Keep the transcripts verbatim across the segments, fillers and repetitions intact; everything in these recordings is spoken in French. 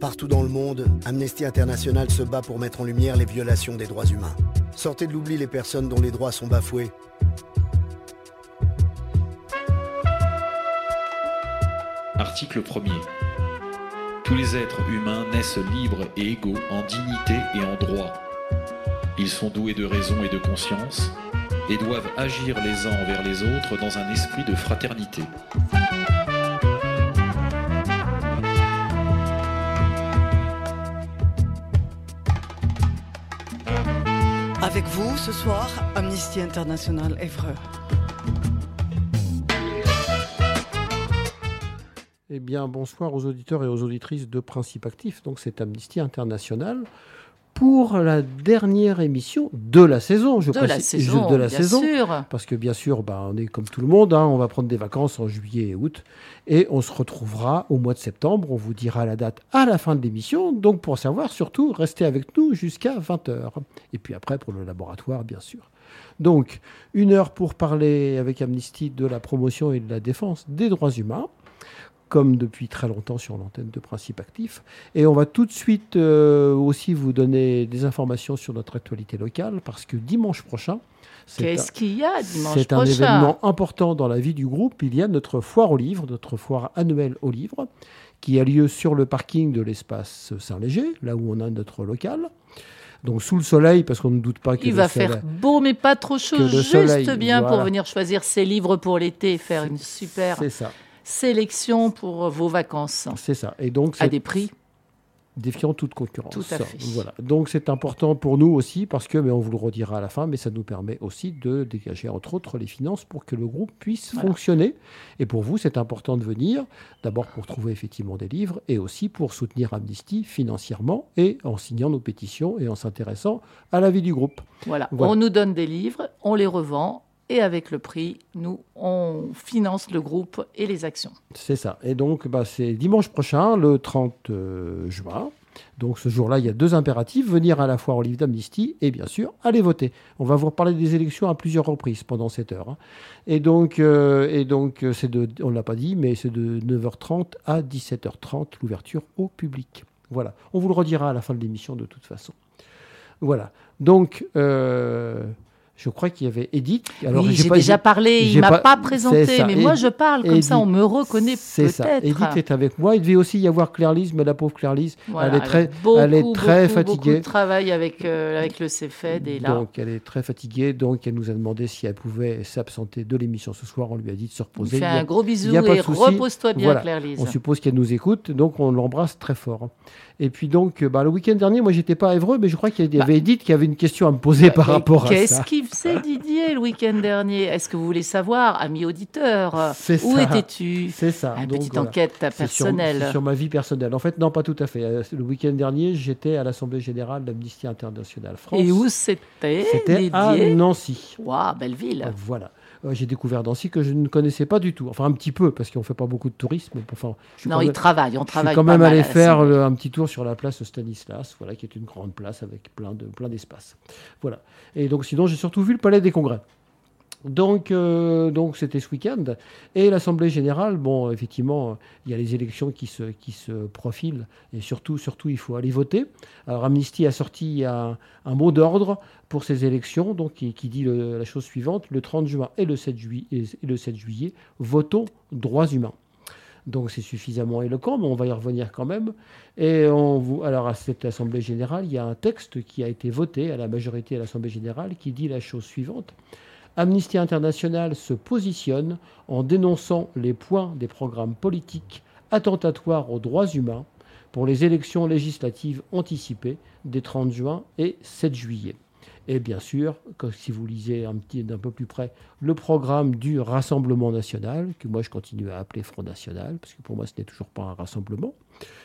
Partout dans le monde, Amnesty International se bat pour mettre en lumière les violations des droits humains. Sortez de l'oubli les personnes dont les droits sont bafoués. Article premier. Tous les êtres humains naissent libres et égaux en dignité et en droit. Ils sont doués de raison et de conscience et doivent agir les uns envers les autres dans un esprit de fraternité. Avec vous, ce soir, Amnesty International Évreux. Eh bien, bonsoir aux auditeurs et aux auditrices de Principe Actif. Donc, c'est Amnesty International pour la dernière émission de la saison. Je de précise, la saison, de la bien saison, sûr. Parce que, bien sûr, bah, on est comme tout le monde. Hein, on va prendre des vacances en juillet et août. Et on se retrouvera au mois de septembre. On vous dira la date à la fin de l'émission. Donc, pour savoir, surtout, restez avec nous jusqu'à vingt heures. Et puis après, pour le laboratoire, bien sûr. Donc, une heure pour parler avec Amnesty de la promotion et de la défense des droits humains, comme depuis très longtemps sur l'antenne de Principe Actif. Et on va tout de suite euh, aussi vous donner des informations sur notre actualité locale, parce que dimanche prochain, c'est, Qu'est-ce un, qu'il y a dimanche c'est un prochain événement important dans la vie du groupe. Il y a notre foire aux livres, notre foire annuelle aux livres, qui a lieu sur le parking de l'espace Saint-Léger, là où on a notre local. Donc sous le soleil, parce qu'on ne doute pas que Il le va soleil, faire beau, mais pas trop chaud, que le juste soleil, bien voilà. pour venir choisir ses livres pour l'été et faire une super c'est ça, sélection pour vos vacances. c'est ça. Et donc À c'est- des prix. défiant toute concurrence. Tout à fait. Voilà. Donc c'est important pour nous aussi, parce que, mais on vous le redira à la fin, mais ça nous permet aussi de dégager entre autres les finances pour que le groupe puisse Voilà. fonctionner. Et pour vous, c'est important de venir, d'abord pour trouver effectivement des livres, et aussi pour soutenir Amnesty financièrement, et en signant nos pétitions et en s'intéressant à la vie du groupe. Voilà. Voilà. On nous donne des livres, on les revend, et avec le prix, nous, on finance le groupe et les actions. C'est ça. Et donc, bah, c'est dimanche prochain, le trente juin. Donc, ce jour-là, il y a deux impératifs. Venir à la foire aux livres d'Amnesty et, bien sûr, aller voter. On va vous reparler des élections à plusieurs reprises pendant cette heure. hein. Et donc, euh, et donc c'est de, on ne l'a pas dit, mais c'est de neuf heures trente à dix-sept heures trente, l'ouverture au public. Voilà. On vous le redira à la fin de l'émission, de toute façon. Voilà. Donc... Euh, je crois qu'il y avait Edith. Alors, oui, j'ai pas, déjà parlé, il j'ai ne m'a pas- pas présenté, c'est ça. mais Et- moi je parle, comme Edith, ça on me reconnaît c'est ça. peut-être. Edith est avec moi. Il devait aussi y avoir Claire-Lise, mais la pauvre Claire-Lise, Voilà, elle est très, beaucoup, elle est très beaucoup, fatiguée. Beaucoup de travail avec, euh, avec le C F E D. Et là, Donc, elle est très fatiguée. Donc, elle nous a demandé si elle pouvait s'absenter de l'émission ce soir. On lui a dit de se on reposer. fait Il y a- un gros il bisou y a pas et de souci. repose-toi bien, Voilà. Claire-Lise. On suppose qu'elle nous écoute, donc on l'embrasse très fort. Et puis donc, bah, le week-end dernier, moi, j'étais pas à Évreux, mais je crois qu'il y avait Bah. Edith qui avait une question à me poser par Et rapport à Qu'est-ce ça. qu'il faisait Didier le week-end dernier? Est-ce que vous voulez savoir, ami auditeur, C'est où ça. étais-tu? C'est ça. Une Donc, petite voilà. enquête C'est sur- personnelle. C'est sur ma vie personnelle. En fait, non, pas tout à fait. Euh, Le week-end dernier, j'étais à l'Assemblée Générale d'Amnesty International France. Et où c'était, C'était à Didier? Nancy. Waouh, belle ville. Euh, Voilà. Euh, J'ai découvert Nancy que je ne connaissais pas du tout. Enfin, un petit peu, parce qu'on ne fait pas beaucoup de tourisme. Enfin, je suis Non, quand il même- travaille, on Je suis travaille quand pas même mal allé à la faire Assemblée. le- un petit tour sur la place Stanislas, voilà, qui est une grande place avec plein de plein d'espace. Voilà. Et donc sinon, j'ai surtout vu le Palais des Congrès. Donc, euh, donc c'était ce week-end. Et l'Assemblée générale, bon, effectivement, il y a les élections qui se, qui se profilent. Et surtout, surtout, il faut aller voter. Alors, Amnesty a sorti un, un mot d'ordre pour ces élections, donc, qui, qui dit le- la chose suivante: le trente juin et le sept juillet, et le sept juillet, votons droits humains. Donc c'est suffisamment éloquent, mais on va y revenir quand même. Et on vous, alors à cette Assemblée générale, il y a un texte qui a été voté à la majorité à l'Assemblée générale qui dit la chose suivante: Amnesty International se positionne en dénonçant les points des programmes politiques attentatoires aux droits humains pour les élections législatives anticipées des trente juin et sept juillet. Et bien sûr, que si vous lisez un petit d'un peu plus près le programme du Rassemblement national, que moi je continue à appeler Front National, parce que pour moi ce n'est toujours pas un rassemblement.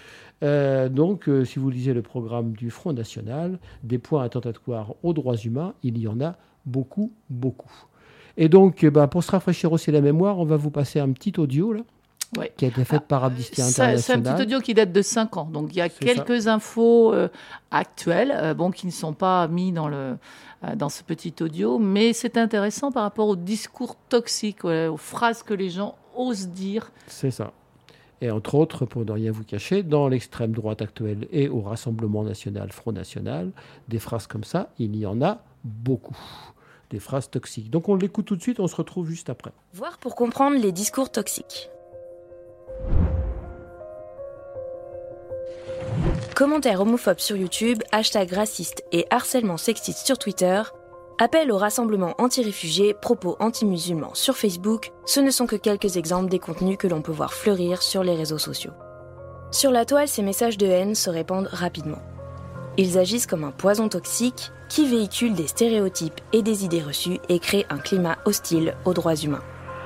Euh, donc, euh, si vous lisez le programme du Front National, des points attentatoires aux droits humains, il y en a beaucoup, beaucoup. Et donc, euh, bah, pour se rafraîchir aussi la mémoire, on va vous passer un petit audio là, Ouais. qui a été fait par Amnesty Ça- C'est un International. petit audio qui date de cinq ans. Donc, il y a C'est quelques infos euh, actuelles euh, bon, qui ne sont pas mis dans, le, euh, dans ce petit audio, mais c'est intéressant par rapport au discours toxique, ouais, aux phrases que les gens osent dire. C'est ça. Et entre autres, pour ne rien vous cacher, dans l'extrême droite actuelle et au Rassemblement national, Front National, des phrases comme ça, il y en a beaucoup. Des phrases toxiques. Donc on l'écoute tout de suite, on se retrouve juste après. Voir pour comprendre les discours toxiques. Commentaires homophobes sur YouTube, hashtags racistes et harcèlement sexiste sur Twitter, appel au rassemblement anti-réfugiés, propos anti-musulmans sur Facebook, ce ne sont que quelques exemples des contenus que l'on peut voir fleurir sur les réseaux sociaux. Sur la toile, ces messages de haine se répandent rapidement. Ils agissent comme un poison toxique qui véhicule des stéréotypes et des idées reçues et crée un climat hostile aux droits humains.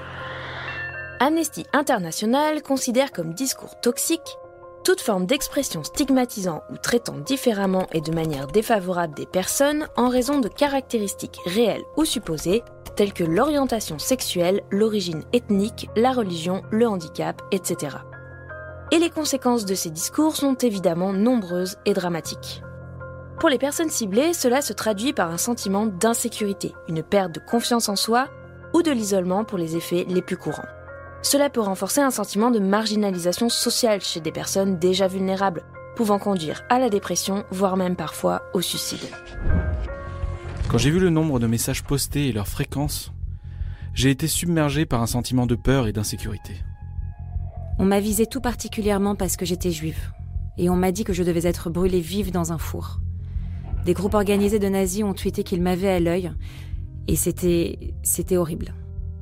Amnesty International considère comme discours toxique toute forme d'expression stigmatisant ou traitant différemment et de manière défavorable des personnes en raison de caractéristiques réelles ou supposées, telles que l'orientation sexuelle, l'origine ethnique, la religion, le handicap, et cetera. Et les conséquences de ces discours sont évidemment nombreuses et dramatiques. Pour les personnes ciblées, cela se traduit par un sentiment d'insécurité, une perte de confiance en soi ou de l'isolement pour les effets les plus courants. Cela peut renforcer un sentiment de marginalisation sociale chez des personnes déjà vulnérables, pouvant conduire à la dépression, voire même parfois au suicide. Quand j'ai vu le nombre de messages postés et leur fréquence, j'ai été submergé par un sentiment de peur et d'insécurité. On m'a visée tout particulièrement parce que j'étais juive, et on m'a dit que je devais être brûlée vive dans un four. Des groupes organisés de nazis ont tweeté qu'ils m'avaient à l'œil, et c'était... c'était horrible.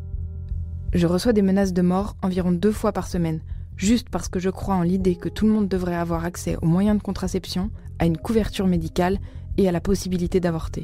Je reçois des menaces de mort environ deux fois par semaine, juste parce que je crois en l'idée que tout le monde devrait avoir accès aux moyens de contraception, à une couverture médicale et à la possibilité d'avorter.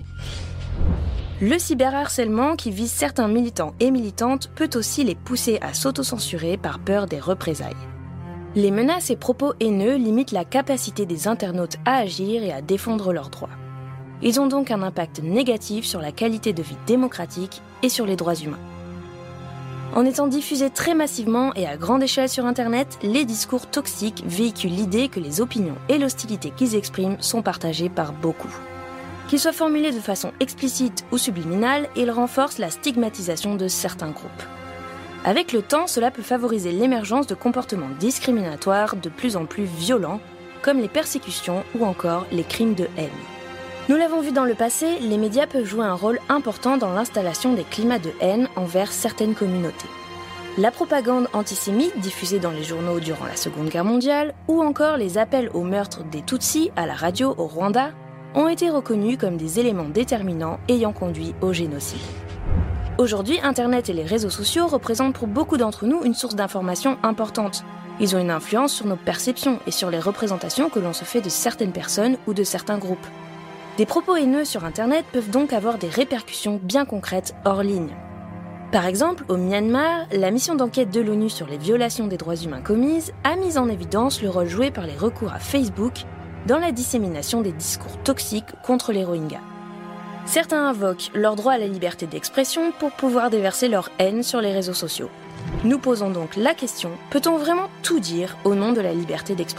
Le cyberharcèlement qui vise certains militants et militantes peut aussi les pousser à s'autocensurer par peur des représailles. Les menaces et propos haineux limitent la capacité des internautes à agir et à défendre leurs droits. Ils ont donc un impact négatif sur la qualité de vie démocratique et sur les droits humains. En étant diffusés très massivement et à grande échelle sur Internet, les discours toxiques véhiculent l'idée que les opinions et l'hostilité qu'ils expriment sont partagées par beaucoup. Qu'ils soient formulés de façon explicite ou subliminale, ils renforcent la stigmatisation de certains groupes. Avec le temps, cela peut favoriser l'émergence de comportements discriminatoires de plus en plus violents, comme les persécutions ou encore les crimes de haine. Nous l'avons vu dans le passé, les médias peuvent jouer un rôle important dans l'installation des climats de haine envers certaines communautés. La propagande antisémite diffusée dans les journaux durant la Seconde Guerre mondiale, ou encore les appels au meurtre des Tutsis à la radio au Rwanda, ont été reconnus comme des éléments déterminants ayant conduit au génocide. Aujourd'hui, Internet et les réseaux sociaux représentent pour beaucoup d'entre nous une source d'information importante. Ils ont une influence sur nos perceptions et sur les représentations que l'on se fait de certaines personnes ou de certains groupes. Des propos haineux sur Internet peuvent donc avoir des répercussions bien concrètes hors ligne. Par exemple, au Myanmar, la mission d'enquête de l'ONU sur les violations des droits humains commises a mis en évidence le rôle joué par les recours à Facebook dans la dissémination des discours toxiques contre les Rohingyas. Certains invoquent leur droit à la liberté d'expression pour pouvoir déverser leur haine sur les réseaux sociaux. Nous posons donc la question, peut-on vraiment tout dire au nom de la liberté d'expression ?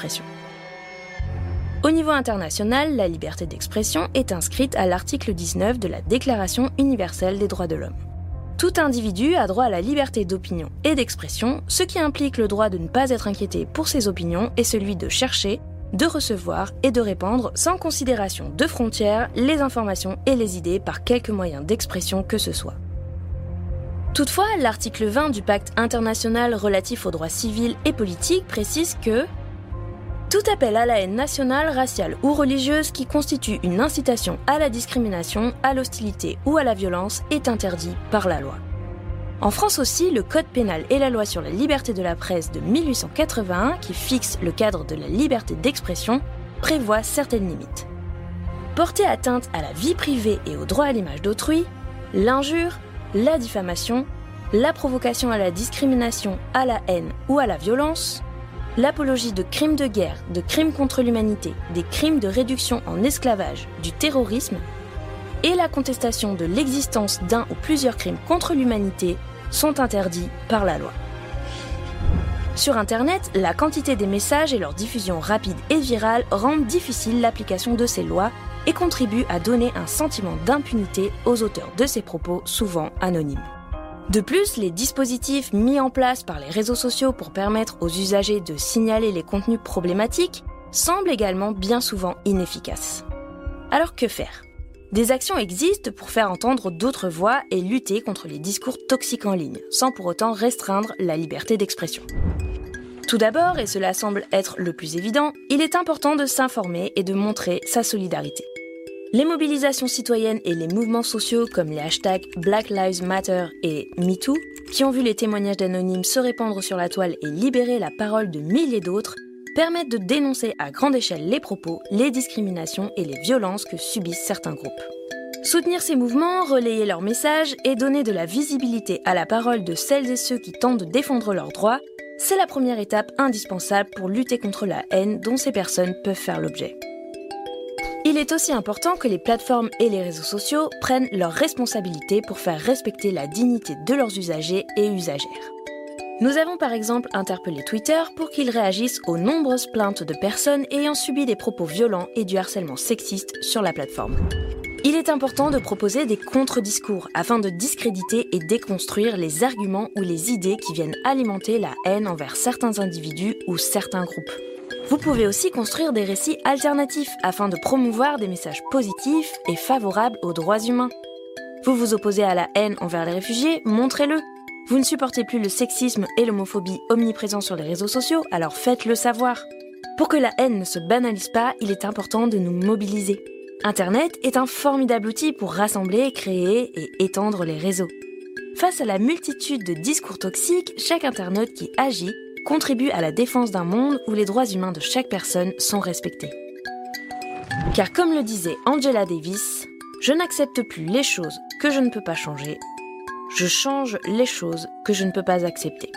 Au niveau international, la liberté d'expression est inscrite à l'article dix-neuf de la Déclaration universelle des droits de l'homme. Tout individu a droit à la liberté d'opinion et d'expression, ce qui implique le droit de ne pas être inquiété pour ses opinions et celui de chercher, de recevoir et de répandre sans considération de frontières les informations et les idées par quelque moyen d'expression que ce soit. Toutefois, l'article vingt du Pacte international relatif aux droits civils et politiques précise que tout appel à la haine nationale, raciale ou religieuse qui constitue une incitation à la discrimination, à l'hostilité ou à la violence est interdit par la loi. En France aussi, le Code pénal et la loi sur la liberté de la presse de mille huit cent quatre-vingt-un, qui fixe le cadre de la liberté d'expression, prévoit certaines limites. Porter atteinte à la vie privée et au droit à l'image d'autrui, l'injure, la diffamation, la provocation à la discrimination, à la haine ou à la violence, l'apologie de crimes de guerre, de crimes contre l'humanité, des crimes de réduction en esclavage, du terrorisme, et la contestation de l'existence d'un ou plusieurs crimes contre l'humanité sont interdits par la loi. Sur Internet, la quantité des messages et leur diffusion rapide et virale rendent difficile l'application de ces lois et contribuent à donner un sentiment d'impunité aux auteurs de ces propos souvent anonymes. De plus, les dispositifs mis en place par les réseaux sociaux pour permettre aux usagers de signaler les contenus problématiques semblent également bien souvent inefficaces. Alors que faire ? Des actions existent pour faire entendre d'autres voix et lutter contre les discours toxiques en ligne, sans pour autant restreindre la liberté d'expression. Tout d'abord, et cela semble être le plus évident, il est important de s'informer et de montrer sa solidarité. Les mobilisations citoyennes et les mouvements sociaux comme les hashtags Black Lives Matter et MeToo, qui ont vu les témoignages d'anonymes se répandre sur la toile et libérer la parole de milliers d'autres, permettent de dénoncer à grande échelle les propos, les discriminations et les violences que subissent certains groupes. Soutenir ces mouvements, relayer leurs messages et donner de la visibilité à la parole de celles et ceux qui tentent de défendre leurs droits, c'est la première étape indispensable pour lutter contre la haine dont ces personnes peuvent faire l'objet. Il est aussi important que les plateformes et les réseaux sociaux prennent leurs responsabilités pour faire respecter la dignité de leurs usagers et usagères. Nous avons par exemple interpellé Twitter pour qu'ils réagissent aux nombreuses plaintes de personnes ayant subi des propos violents et du harcèlement sexiste sur la plateforme. Il est important de proposer des contre-discours afin de discréditer et déconstruire les arguments ou les idées qui viennent alimenter la haine envers certains individus ou certains groupes. Vous pouvez aussi construire des récits alternatifs afin de promouvoir des messages positifs et favorables aux droits humains. Vous vous opposez à la haine envers les réfugiés, montrez-le. Vous ne supportez plus le sexisme et l'homophobie omniprésents sur les réseaux sociaux, alors faites-le savoir. Pour que la haine ne se banalise pas, il est important de nous mobiliser. Internet est un formidable outil pour rassembler, créer et étendre les réseaux. Face à la multitude de discours toxiques, chaque internaute qui agit contribue à la défense d'un monde où les droits humains de chaque personne sont respectés. Car comme le disait Angela Davis, je n'accepte plus les choses que je ne peux pas changer, je change les choses que je ne peux pas accepter.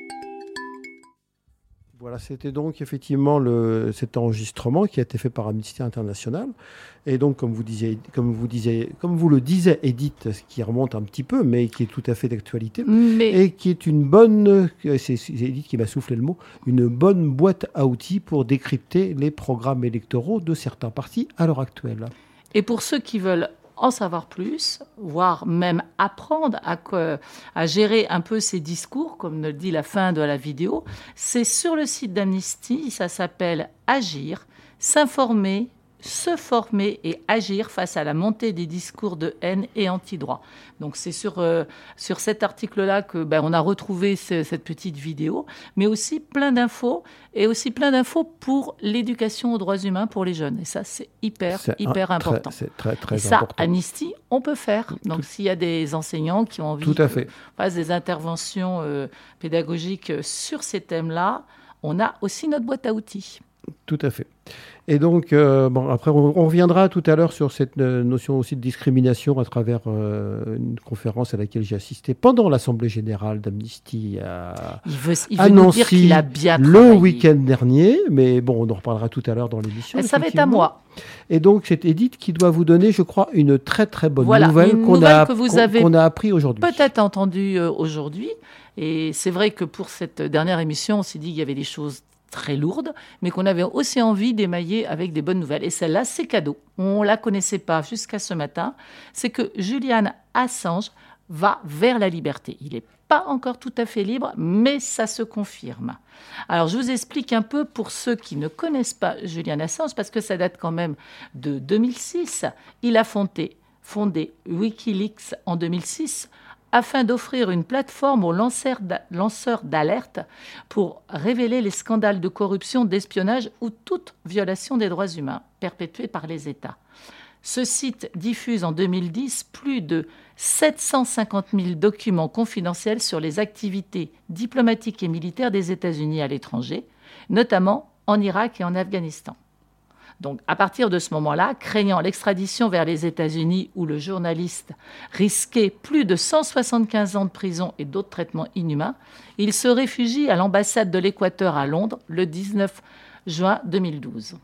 Voilà, c'était donc effectivement le, cet enregistrement qui a été fait par Amnesty International. Et donc, comme vous, disiez, comme vous, disiez, comme vous le disiez, Edith, ce qui remonte un petit peu, mais qui est tout à fait d'actualité, mais... et qui est une bonne, c'est, c'est Edith qui m'a soufflé le mot, une bonne boîte à outils pour décrypter les programmes électoraux de certains partis à l'heure actuelle. Et pour ceux qui veulent en savoir plus, voire même apprendre à, quoi, à gérer un peu ces discours, comme le dit la fin de la vidéo, c'est sur le site d'Amnesty, ça s'appelle « Agir », s'informer, se former et agir face à la montée des discours de haine et anti-droit. Donc c'est sur, euh, sur cet article-là que ben, on a retrouvé ce, cette petite vidéo, mais aussi plein d'infos, et aussi plein d'infos pour l'éducation aux droits humains pour les jeunes. Et ça, c'est hyper, c'est hyper un, important. Très, c'est très, très et ça, important. Amnesty, on peut faire. Donc Tout... s'il y a des enseignants qui ont envie Tout à fait. de faire des interventions euh, pédagogiques sur ces thèmes-là, on a aussi notre boîte à outils. Tout à fait. Et donc, euh, bon, après, on, on reviendra tout à l'heure sur cette euh, notion aussi de discrimination à travers euh, une conférence à laquelle j'ai assisté pendant l'Assemblée générale d'Amnesty à, il veut, il veut à nous Nancy dire qu'il a bien le travaillé. week-end dernier. Mais bon, on en reparlera tout à l'heure dans l'émission. Et ça va être à moi. Et donc, c'est Edith qui doit vous donner, je crois, une très très bonne voilà, nouvelle, une qu'on, nouvelle a, que vous qu'on, avez qu'on a appris aujourd'hui. Peut-être entendu euh, aujourd'hui. Et c'est vrai que pour cette dernière émission, on s'est dit qu'il y avait des choses très lourde, mais qu'on avait aussi envie d'émailler avec des bonnes nouvelles. Et celle-là, c'est cadeau. On ne la connaissait pas jusqu'à ce matin. C'est que Julian Assange va vers la liberté. Il n'est pas encore tout à fait libre, mais ça se confirme. Alors, je vous explique un peu pour ceux qui ne connaissent pas Julian Assange, parce que ça date quand même de deux mille six. Il a fondé, fondé Wikileaks en deux mille six, afin d'offrir une plateforme aux lanceurs d'alerte pour révéler les scandales de corruption, d'espionnage ou toute violation des droits humains perpétués par les États. Ce site diffuse en deux mille dix plus de sept cent cinquante mille documents confidentiels sur les activités diplomatiques et militaires des États-Unis à l'étranger, notamment en Irak et en Afghanistan. Donc, à partir de ce moment-là, craignant l'extradition vers les États-Unis où le journaliste risquait plus de cent soixante-quinze ans de prison et d'autres traitements inhumains, il se réfugie à l'ambassade de l'Équateur à Londres le dix-neuf juin deux mille douze.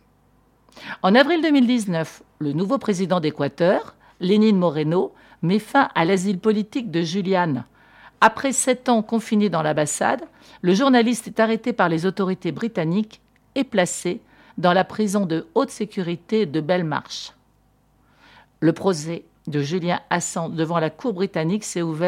En avril deux mille dix-neuf, le nouveau président d'Équateur, Lénine Moreno, met fin à l'asile politique de Julian. Après sept ans confiné dans l'ambassade, le journaliste est arrêté par les autorités britanniques et placé dans la prison de haute sécurité de Belmarsh. Le procès de Julian Assange devant la Cour britannique s'est ouvert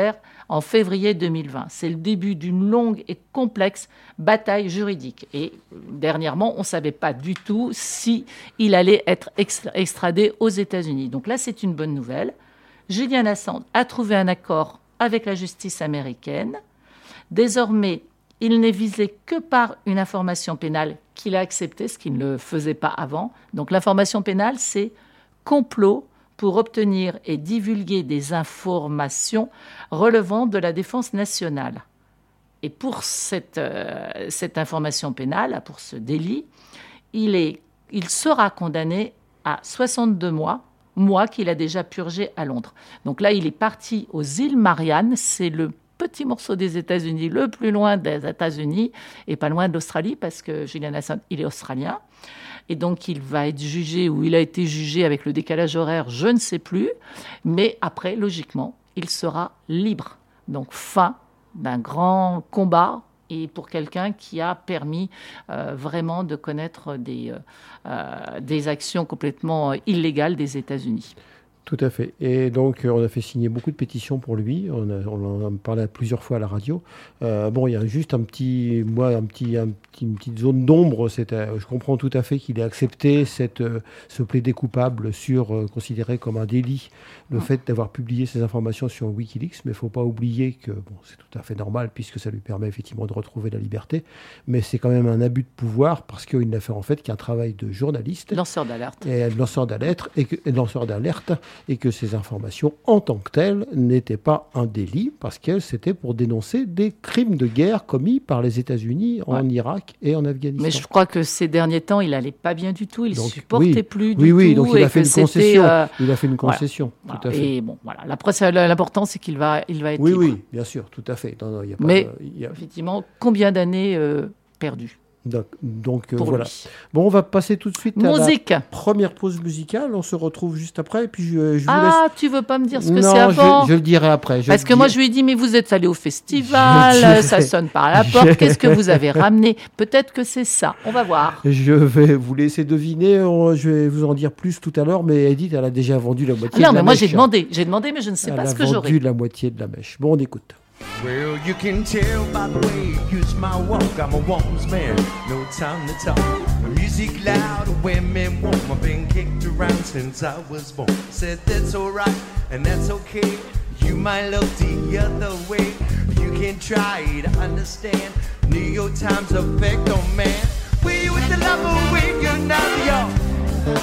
en février deux mille vingt. C'est le début d'une longue et complexe bataille juridique. Et dernièrement, on ne savait pas du tout si il allait être extradé aux États-Unis. Donc là, c'est une bonne nouvelle. Julian Assange a trouvé un accord avec la justice américaine. Désormais, il n'est visé que par une information pénale qu'il a acceptée, ce qu'il ne le faisait pas avant. Donc l'information pénale, c'est complot pour obtenir et divulguer des informations relevant de la défense nationale. Et pour cette, euh, cette information pénale, pour ce délit, il, est, il sera condamné à soixante-deux mois, mois qu'il a déjà purgé à Londres. Donc là, il est parti aux îles Mariannes, c'est le petit morceau des États-Unis, le plus loin des États-Unis, et pas loin de l'Australie, parce que Julian Assange, il est australien. Et donc, il va être jugé, ou il a été jugé avec le décalage horaire, je ne sais plus. Mais après, logiquement, il sera libre. Donc, fin d'un grand combat, et pour quelqu'un qui a permis euh, vraiment de connaître des, euh, des actions complètement illégales des États-Unis. Tout à fait. Et donc, on a fait signer beaucoup de pétitions pour lui. On, a, on en a parlé plusieurs fois à la radio. Euh, bon, il y a juste un petit, moi, un petit, un petit, une petite zone d'ombre. C'est, euh, je comprends tout à fait qu'il ait accepté cette, euh, ce plaidé coupable sur euh, considéré comme un délit, le fait d'avoir publié ces informations sur Wikileaks. Mais il ne faut pas oublier que bon, c'est tout à fait normal puisque ça lui permet effectivement de retrouver la liberté. Mais c'est quand même un abus de pouvoir parce qu'il n'a fait en fait qu'un travail de journaliste, lanceur d'alerte, et lanceur d'alerte et, que, et lanceur d'alerte. Et que ces informations, en tant que telles, n'étaient pas un délit, parce que c'était pour dénoncer des crimes de guerre commis par les États-Unis en ouais. Irak et en Afghanistan. Mais je crois que ces derniers temps, il n'allait pas bien du tout, il ne supportait oui, plus du oui, tout. Oui, donc il a fait une concession. Euh... Il a fait une concession, voilà. tout à voilà. fait. Et bon, voilà. Après, l'important, c'est qu'il va, il va être oui, libre. Oui, bien sûr, tout à fait. Non, non, y a pas Mais, de, y a... effectivement, combien d'années euh, perdues? Donc, donc euh, Pour voilà. Lui. Bon, on va passer tout de suite Musique. à la première pause musicale. On se retrouve juste après. Et puis je, je vous ah, laisse... tu veux pas me dire ce que non, c'est avant? je, je le dirai après. Je Parce que dire... moi, je lui ai dit, mais vous êtes allé au festival, ça sonne par la porte. Je... Qu'est-ce que vous avez ramené? Peut-être que c'est ça. On va voir. Je vais vous laisser deviner. Je vais vous en dire plus tout à l'heure. Mais Edith, elle a déjà vendu la moitié ah non, de la mais moi, mèche. j'ai demandé. J'ai demandé, mais je ne sais elle pas ce que j'aurai. Elle a j'aurai. vendu la moitié de la mèche. Bon, on écoute. Well, you can tell by the way you use my walk, I'm a woman's man, no time to talk. Music loud, women warm, I've been kicked around since I was born. Said that's alright, and that's okay. You might look the other way, you can try to understand. New York Times effect on man. We with the love away, you're now young.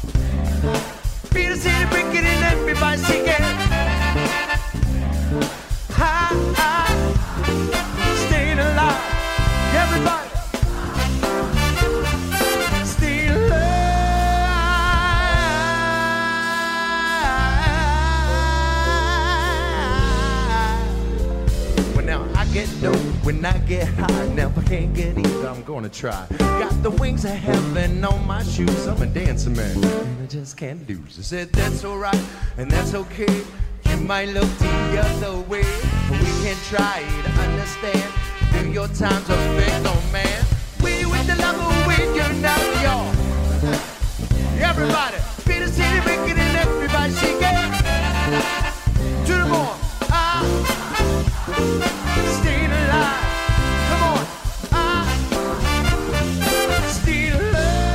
Peter City breaking and everybody singing. Ha, ha, staying alive, everybody, stay alive. Well, now I get low, when I get high, never can get either, I'm gonna try. Got the wings of heaven on my shoes, I'm a dancing man, and I just can't lose. I said that's alright, and that's okay. You might look the other way, but we can try to understand. Do your times affect on man? We with the love away, you're now y'all. Everybody, Peter City making it, everybody shaking. To the more, ah, staying alive. Come on, ah, stay alive.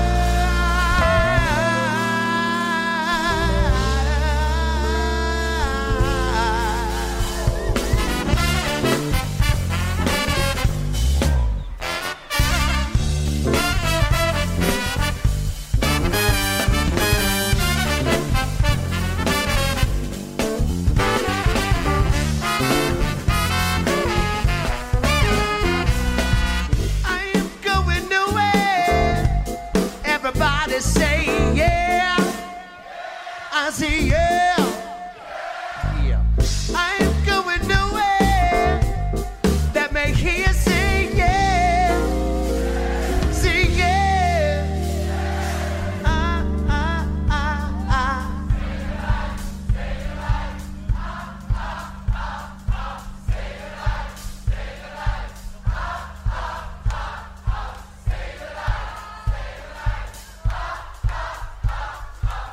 Say yeah, I say yeah, yeah. I ain't going nowhere. That make here say yeah, say yeah. Ah ah ah ah.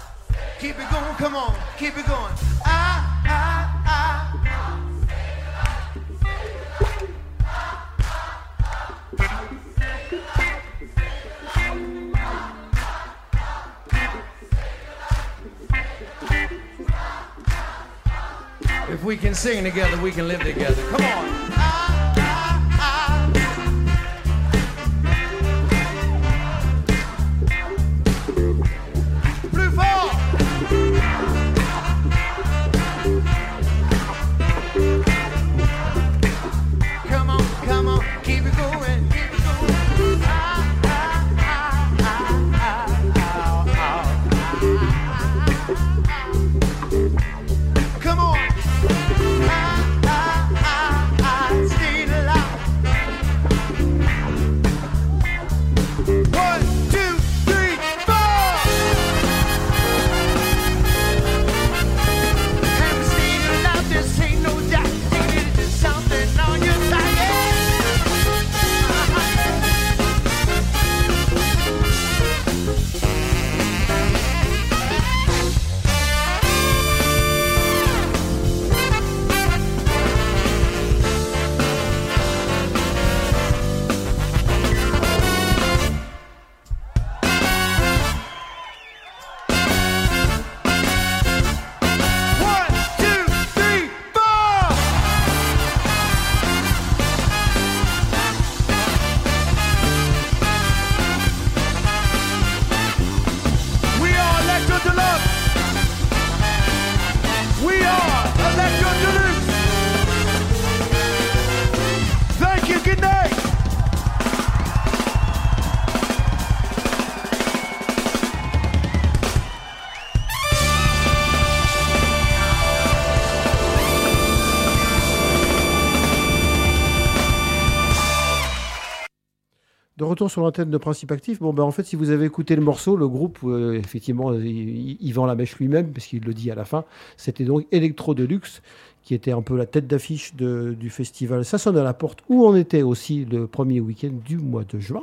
Keep it going, come on, keep it going. Ah, ah, ah. we can sing together, we can live together. Come on. Ah, ah, ah. Blue Fall. Come on, come on, keep it going, keep it going. Ah, ah, ah, ah, ah, ah, ah. Come on. Ah, ah, ah, ah, stay alive. One, two, three, four. And stay alive, this ain't no doubt. It's just something on your side. One, two, three, four. We are Electro Deluxe. We are Electro Deluxe. Thank you, good night. De retour sur l'antenne de Principe Actif, bon ben en fait si vous avez écouté le morceau, le groupe euh, effectivement il, il vend la mèche lui-même parce qu'il le dit à la fin, c'était donc Electro Deluxe qui était un peu la tête d'affiche de, du festival Ça sonne à la porte où on était aussi le premier week-end du mois de juin.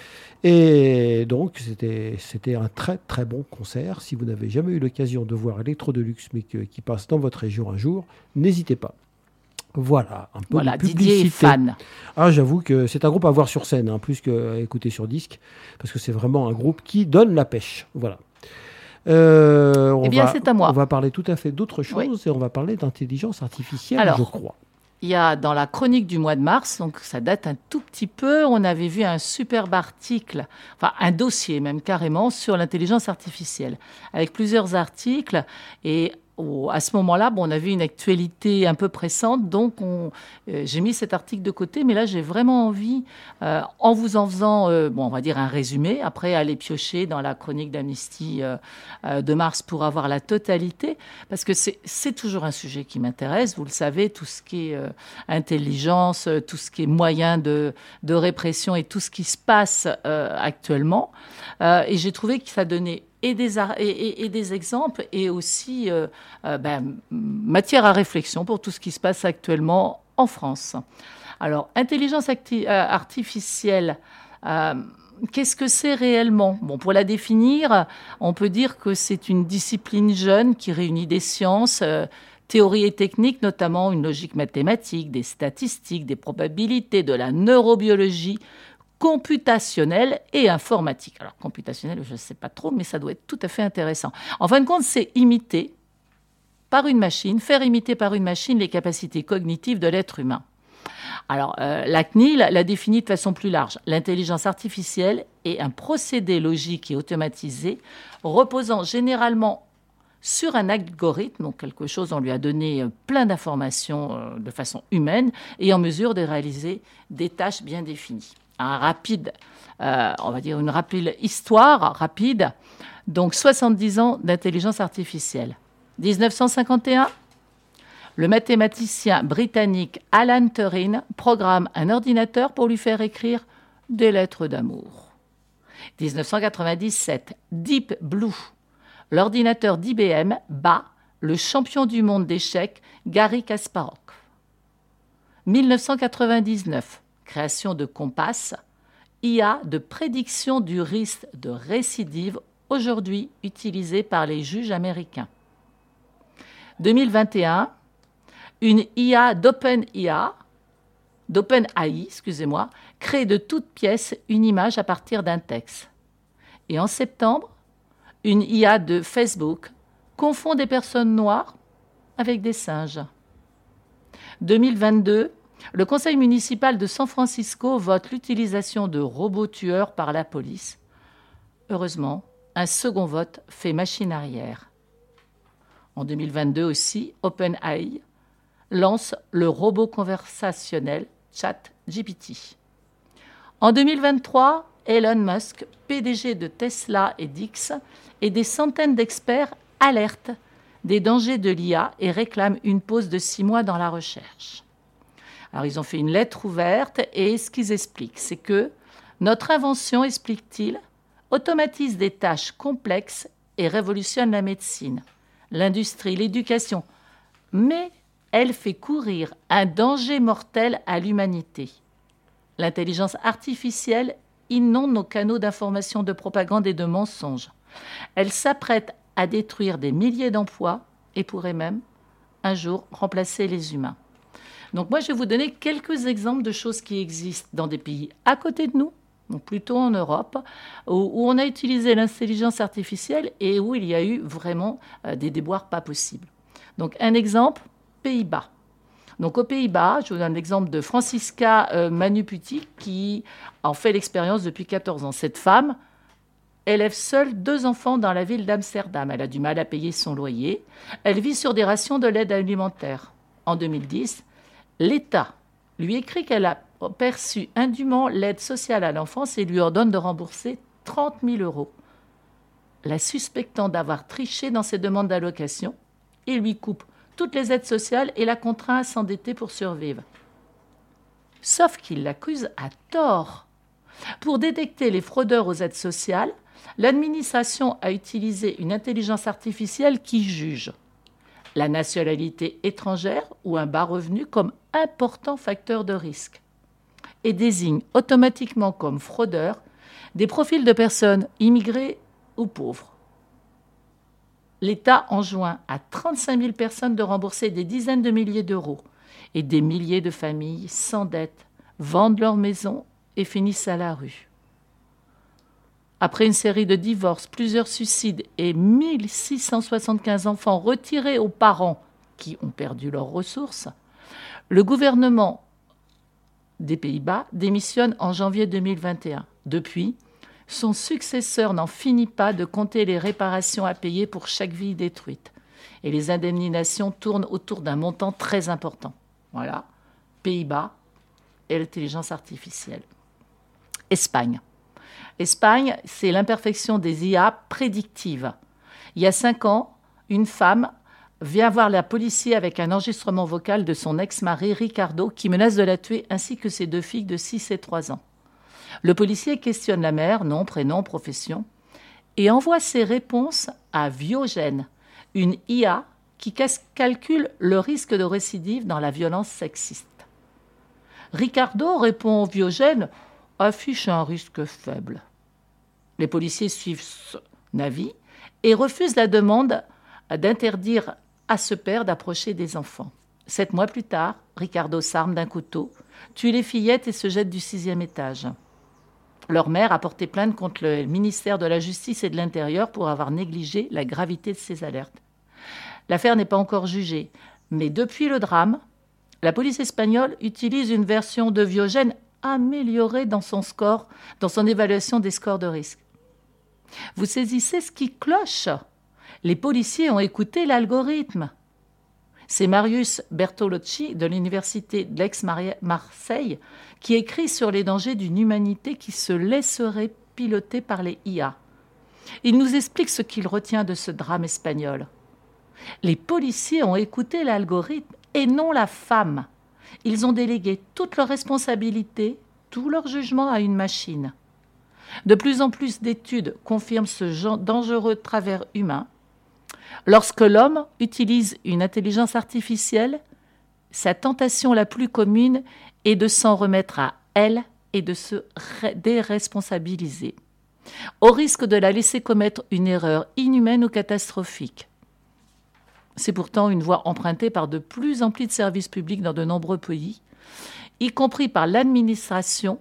Et donc c'était, c'était un très très bon concert. Si vous n'avez jamais eu l'occasion de voir Electro Deluxe mais que, qui passe dans votre région un jour, n'hésitez pas. Voilà, un peu Voilà, de publicité. Didier est fan. Ah, j'avoue que c'est un groupe à voir sur scène, hein, plus qu'à écouter sur disque, parce que c'est vraiment un groupe qui donne la pêche. Voilà. Euh, on Eh bien, va, c'est à moi. On va parler tout à fait d'autre chose, Oui. et on va parler d'intelligence artificielle, Alors, je crois. Il y a dans la chronique du mois de mars, donc ça date un tout petit peu, on avait vu un superbe article, enfin un dossier même carrément, sur l'intelligence artificielle, avec plusieurs articles. Et au- à ce moment-là, bon, on avait une actualité un peu pressante, donc on, euh, j'ai mis cet article de côté. Mais là, j'ai vraiment envie, euh, en vous en faisant, euh, bon, on va dire un résumé, après aller piocher dans la chronique d'Amnesty euh, euh, de mars pour avoir la totalité, parce que c'est, c'est toujours un sujet qui m'intéresse. Vous le savez, tout ce qui est euh, intelligence, euh, tout ce qui est moyen de, de répression et tout ce qui se passe euh, actuellement. Euh, et j'ai trouvé que ça donnait et des, ar- et, et- et des exemples et aussi euh, euh, ben, matière à réflexion pour tout ce qui se passe actuellement en France. Alors, intelligence acti- euh, artificielle, euh, qu'est-ce que c'est réellement ? Bon, pour la définir, on peut dire que c'est une discipline jeune qui réunit des sciences, euh, théorie et technique, notamment une logique mathématique, des statistiques, des probabilités, de la neurobiologie, computationnelle et informatique. Alors, computationnelle, je ne sais pas trop, mais ça doit être tout à fait intéressant. En fin de compte, c'est imiter par une machine, faire imiter par une machine les capacités cognitives de l'être humain. Alors, euh, la C N I L l'a définit de façon plus large. L'intelligence artificielle est un procédé logique et automatisé reposant généralement sur un algorithme, donc quelque chose, on lui a donné euh, plein d'informations euh, de façon humaine et en mesure de réaliser des tâches bien définies. Un rapide, euh, on va dire une rapide histoire rapide, donc soixante-dix ans d'intelligence artificielle. dix-neuf cent cinquante et un, le mathématicien britannique Alan Turing programme un ordinateur pour lui faire écrire des lettres d'amour. dix-neuf cent quatre-vingt-dix-sept, Deep Blue, l'ordinateur d'I B M bat le champion du monde d'échecs Garry Kasparov. dix-neuf cent quatre-vingt-dix-neuf, création de Compass, I A de prédiction du risque de récidive, aujourd'hui utilisé par les juges américains. deux mille vingt et un, une I A d'OpenAI, d'OpenAI, excusez-moi, crée de toutes pièces une image à partir d'un texte. Et en septembre, une I A de Facebook confond des personnes noires avec des singes. deux mille vingt-deux, le conseil municipal de San Francisco vote l'utilisation de robots tueurs par la police. Heureusement, un second vote fait machine arrière. En deux mille vingt-deux aussi, OpenAI lance le robot conversationnel ChatGPT. En deux mille vingt-trois, Elon Musk, P D G de Tesla et d'X, et des centaines d'experts alertent des dangers de l'I A et réclament une pause de six mois dans la recherche. Alors, ils ont fait une lettre ouverte et ce qu'ils expliquent, c'est que notre invention, explique-t-il, automatise des tâches complexes et révolutionne la médecine, l'industrie, l'éducation, mais elle fait courir un danger mortel à l'humanité. L'intelligence artificielle inonde nos canaux d'information, de propagande et de mensonges. Elle s'apprête à détruire des milliers d'emplois et pourrait même, un jour, remplacer les humains. Donc moi, je vais vous donner quelques exemples de choses qui existent dans des pays à côté de nous, donc plutôt en Europe, où, où on a utilisé l'intelligence artificielle et où il y a eu vraiment euh, des déboires pas possibles. Donc un exemple, Pays-Bas. Donc aux Pays-Bas, je vous donne l'exemple de Francisca euh, Manuputi qui en fait l'expérience depuis quatorze ans. Cette femme élève seule deux enfants dans la ville d'Amsterdam. Elle a du mal à payer son loyer. Elle vit sur des rations de l'aide alimentaire. En deux mille dix, l'État lui écrit qu'elle a perçu indûment l'aide sociale à l'enfance et lui ordonne de rembourser trente mille euros. La suspectant d'avoir triché dans ses demandes d'allocation, il lui coupe toutes les aides sociales et la contraint à s'endetter pour survivre. Sauf qu'il l'accuse à tort. Pour détecter les fraudeurs aux aides sociales, l'administration a utilisé une intelligence artificielle qui juge la nationalité étrangère ou un bas revenu comme important facteur de risque et désigne automatiquement comme fraudeurs des profils de personnes immigrées ou pauvres. L'État enjoint à trente-cinq mille personnes de rembourser des dizaines de milliers d'euros et des milliers de familles sans dette vendent leur maison et finissent à la rue. Après une série de divorces, plusieurs suicides et mille six cent soixante-quinze enfants retirés aux parents qui ont perdu leurs ressources, le gouvernement des Pays-Bas démissionne en janvier deux mille vingt et un. Depuis, son successeur n'en finit pas de compter les réparations à payer pour chaque vie détruite. Et les indemnisations tournent autour d'un montant très important. Voilà, Pays-Bas et l'intelligence artificielle. Espagne. Espagne, c'est l'imperfection des I A prédictives. Il y a cinq ans, une femme vient voir la policier avec un enregistrement vocal de son ex-mari, Ricardo, qui menace de la tuer, ainsi que ses deux filles de six et trois ans. Le policier questionne la mère, nom, prénom, profession, et envoie ses réponses à Viogène, une I A qui calcule le risque de récidive dans la violence sexiste. Ricardo répond Viogène, affiche un risque faible. Les policiers suivent son avis et refusent la demande d'interdire à ce père d'approcher des enfants. Sept mois plus tard, Ricardo s'arme d'un couteau, tue les fillettes et se jette du sixième étage. Leur mère a porté plainte contre le ministère de la Justice et de l'Intérieur pour avoir négligé la gravité de ces alertes. L'affaire n'est pas encore jugée, mais depuis le drame, la police espagnole utilise une version de Viogène améliorée dans son score, dans son évaluation des scores de risque. Vous saisissez ce qui cloche. Les policiers ont écouté l'algorithme. C'est Marius Bertolocci de l'université d'Aix-Marseille qui écrit sur les dangers d'une humanité qui se laisserait piloter par les I A. Il nous explique ce qu'il retient de ce drame espagnol. Les policiers ont écouté l'algorithme et non la femme. Ils ont délégué toutes leurs responsabilités, tout leur jugement à une machine. De plus en plus d'études confirment ce genre dangereux travers humain. Lorsque l'homme utilise une intelligence artificielle, sa tentation la plus commune est de s'en remettre à elle et de se déresponsabiliser, au risque de la laisser commettre une erreur inhumaine ou catastrophique. C'est pourtant une voie empruntée par de plus en plus de services publics dans de nombreux pays, y compris par l'administration,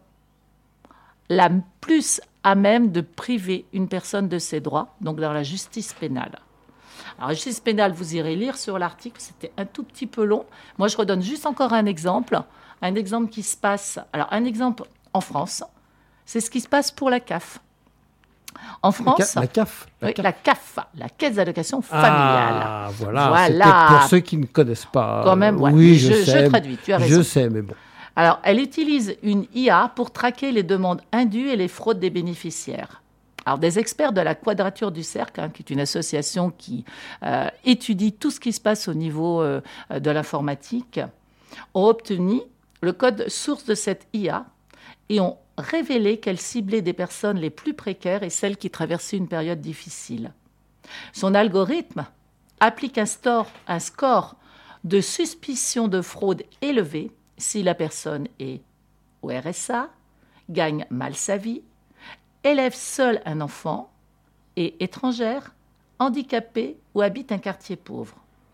la plus à même de priver une personne de ses droits, donc dans la justice pénale. Alors, justice pénale, vous irez lire sur l'article, c'était un tout petit peu long. Moi, je redonne juste encore un exemple. Un exemple qui se passe... Alors, un exemple en France, c'est ce qui se passe pour la C A F. En France... La C A F La, oui, C A F. la C A F, la Caisse d'allocation familiale. Ah, voilà. voilà. C'était pour ceux qui ne connaissent pas. Quand même, ouais. Oui, je, je, sais, je traduis, tu as raison. Je sais, mais bon. Alors, elle utilise une I A pour traquer les demandes indues et les fraudes des bénéficiaires. Alors, des experts de la Quadrature du Cercle, hein, qui est une association qui euh, étudie tout ce qui se passe au niveau euh, de l'informatique, ont obtenu le code source de cette I A et ont révélé qu'elle ciblait des personnes les plus précaires et celles qui traversaient une période difficile. Son algorithme applique un, store, un score de suspicion de fraude élevé si la personne est au R S A, gagne mal sa vie, élève seule un enfant, est étrangère, handicapée ou habite un quartier pauvre.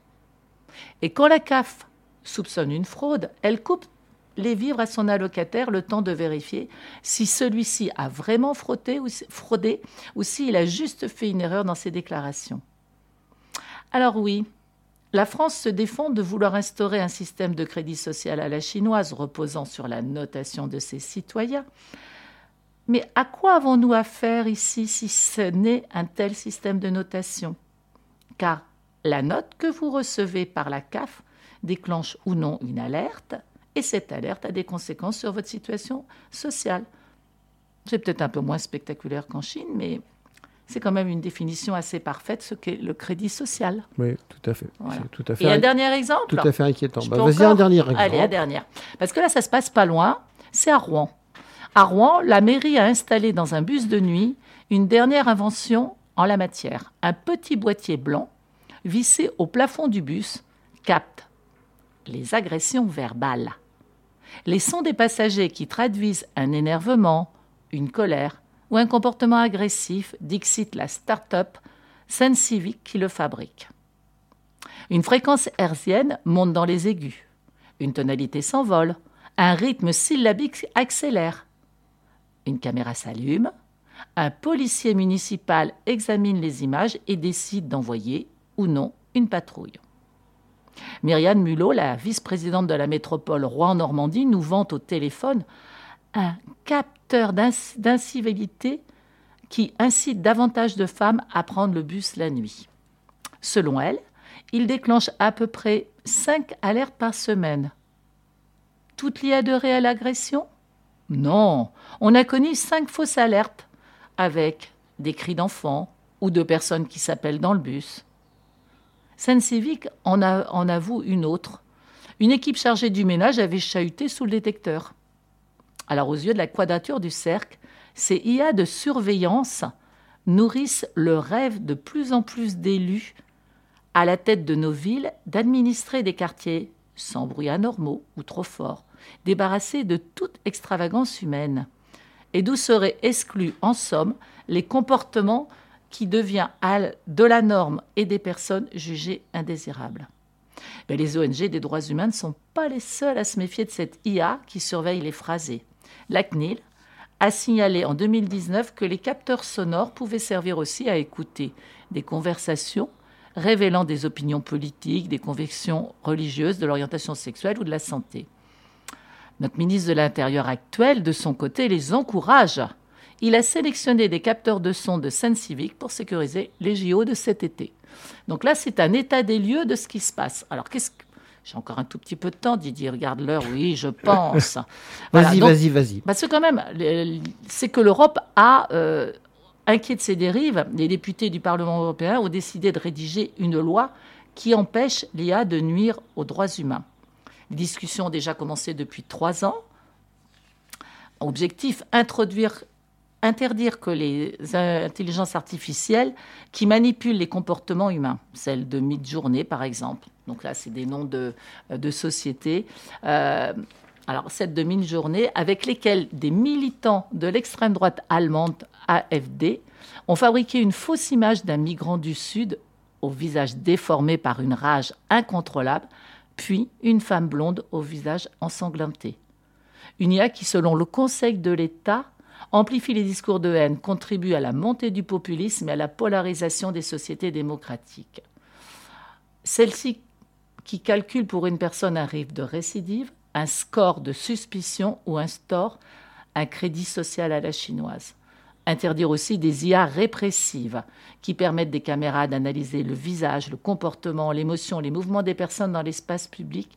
Et quand la C A F soupçonne une fraude, elle coupe les vivres à son allocataire le temps de vérifier si celui-ci a vraiment fraudé ou, fraudé ou s'il a juste fait une erreur dans ses déclarations. Alors oui, la France se défend de vouloir instaurer un système de crédit social à la chinoise reposant sur la notation de ses citoyens. Mais à quoi avons-nous affaire ici si ce n'est un tel système de notation ? Car la note que vous recevez par la C A F déclenche ou non une alerte, et cette alerte a des conséquences sur votre situation sociale. C'est peut-être un peu moins spectaculaire qu'en Chine, mais c'est quand même une définition assez parfaite, ce qu'est le crédit social. Oui, tout à fait. Voilà. C'est tout à fait Et un inqui... dernier exemple. Tout à fait inquiétant. Bah, vas-y, encore... un dernier exemple. Allez, un dernier. Parce que là, ça se passe pas loin. C'est à Rouen. À Rouen, la mairie a installé dans un bus de nuit une dernière invention en la matière. Un petit boîtier blanc vissé au plafond du bus capte les agressions verbales. Les sons des passagers qui traduisent un énervement, une colère ou un comportement agressif, dixit la start-up SenSivic qui le fabrique. Une fréquence hertzienne monte dans les aigus. Une tonalité s'envole. Un rythme syllabique accélère. Une caméra s'allume. Un policier municipal examine les images et décide d'envoyer ou non une patrouille. Myriam Mulot, la vice-présidente de la métropole Rouen-Normandie, nous vante au téléphone un capteur d'inc- d'incivilité qui incite davantage de femmes à prendre le bus la nuit. Selon elle, il déclenche à peu près cinq alertes par semaine. Toutes liées à de réelles agressions ? Non, on a connu cinq fausses alertes avec des cris d'enfants ou de personnes qui s'appellent dans le bus. SenSivic en, a, en avoue une autre. Une équipe chargée du ménage avait chahuté sous le détecteur. Alors, aux yeux de la Quadrature du Cercle, ces I A de surveillance nourrissent le rêve de plus en plus d'élus à la tête de nos villes d'administrer des quartiers sans bruit anormaux ou trop forts, débarrassés de toute extravagance humaine, et d'où seraient exclus, en somme, les comportements qui deviennent de la norme et des personnes jugées indésirables. Mais les O N G des droits humains ne sont pas les seuls à se méfier de cette I A qui surveille les phrasés. La C N I L a signalé en deux mille dix-neuf que les capteurs sonores pouvaient servir aussi à écouter des conversations révélant des opinions politiques, des convictions religieuses, de l'orientation sexuelle ou de la santé. Notre ministre de l'Intérieur actuel, de son côté, les encourage. Il a sélectionné des capteurs de son de SenSivic pour sécuriser les J O de cet été. Donc là, c'est un état des lieux de ce qui se passe. Alors, qu'est-ce que... J'ai encore un tout petit peu de temps, Didier, regarde l'heure, oui, je pense. Voilà, vas-y, donc, vas-y, vas-y. Parce que quand même, c'est que l'Europe a, euh, inquiet de ces dérives, les députés du Parlement européen ont décidé de rédiger une loi qui empêche l'I A de nuire aux droits humains. Les discussions ont déjà commencé depuis trois ans. Objectif, introduire... interdire que les intelligences artificielles qui manipulent les comportements humains, celle de Midjourney par exemple, donc là c'est des noms de, de sociétés, euh, alors cette de Midjourney, avec lesquelles des militants de l'extrême droite allemande A F D ont fabriqué une fausse image d'un migrant du Sud au visage déformé par une rage incontrôlable, puis une femme blonde au visage ensanglanté. Une I A qui, selon le Conseil de l'État, amplifie les discours de haine, contribue à la montée du populisme et à la polarisation des sociétés démocratiques. Celle-ci qui calcule pour une personne un risque de récidive, un score de suspicion ou instaure un crédit social à la chinoise. Interdire aussi des I A répressives qui permettent des caméras d'analyser le visage, le comportement, l'émotion, les mouvements des personnes dans l'espace public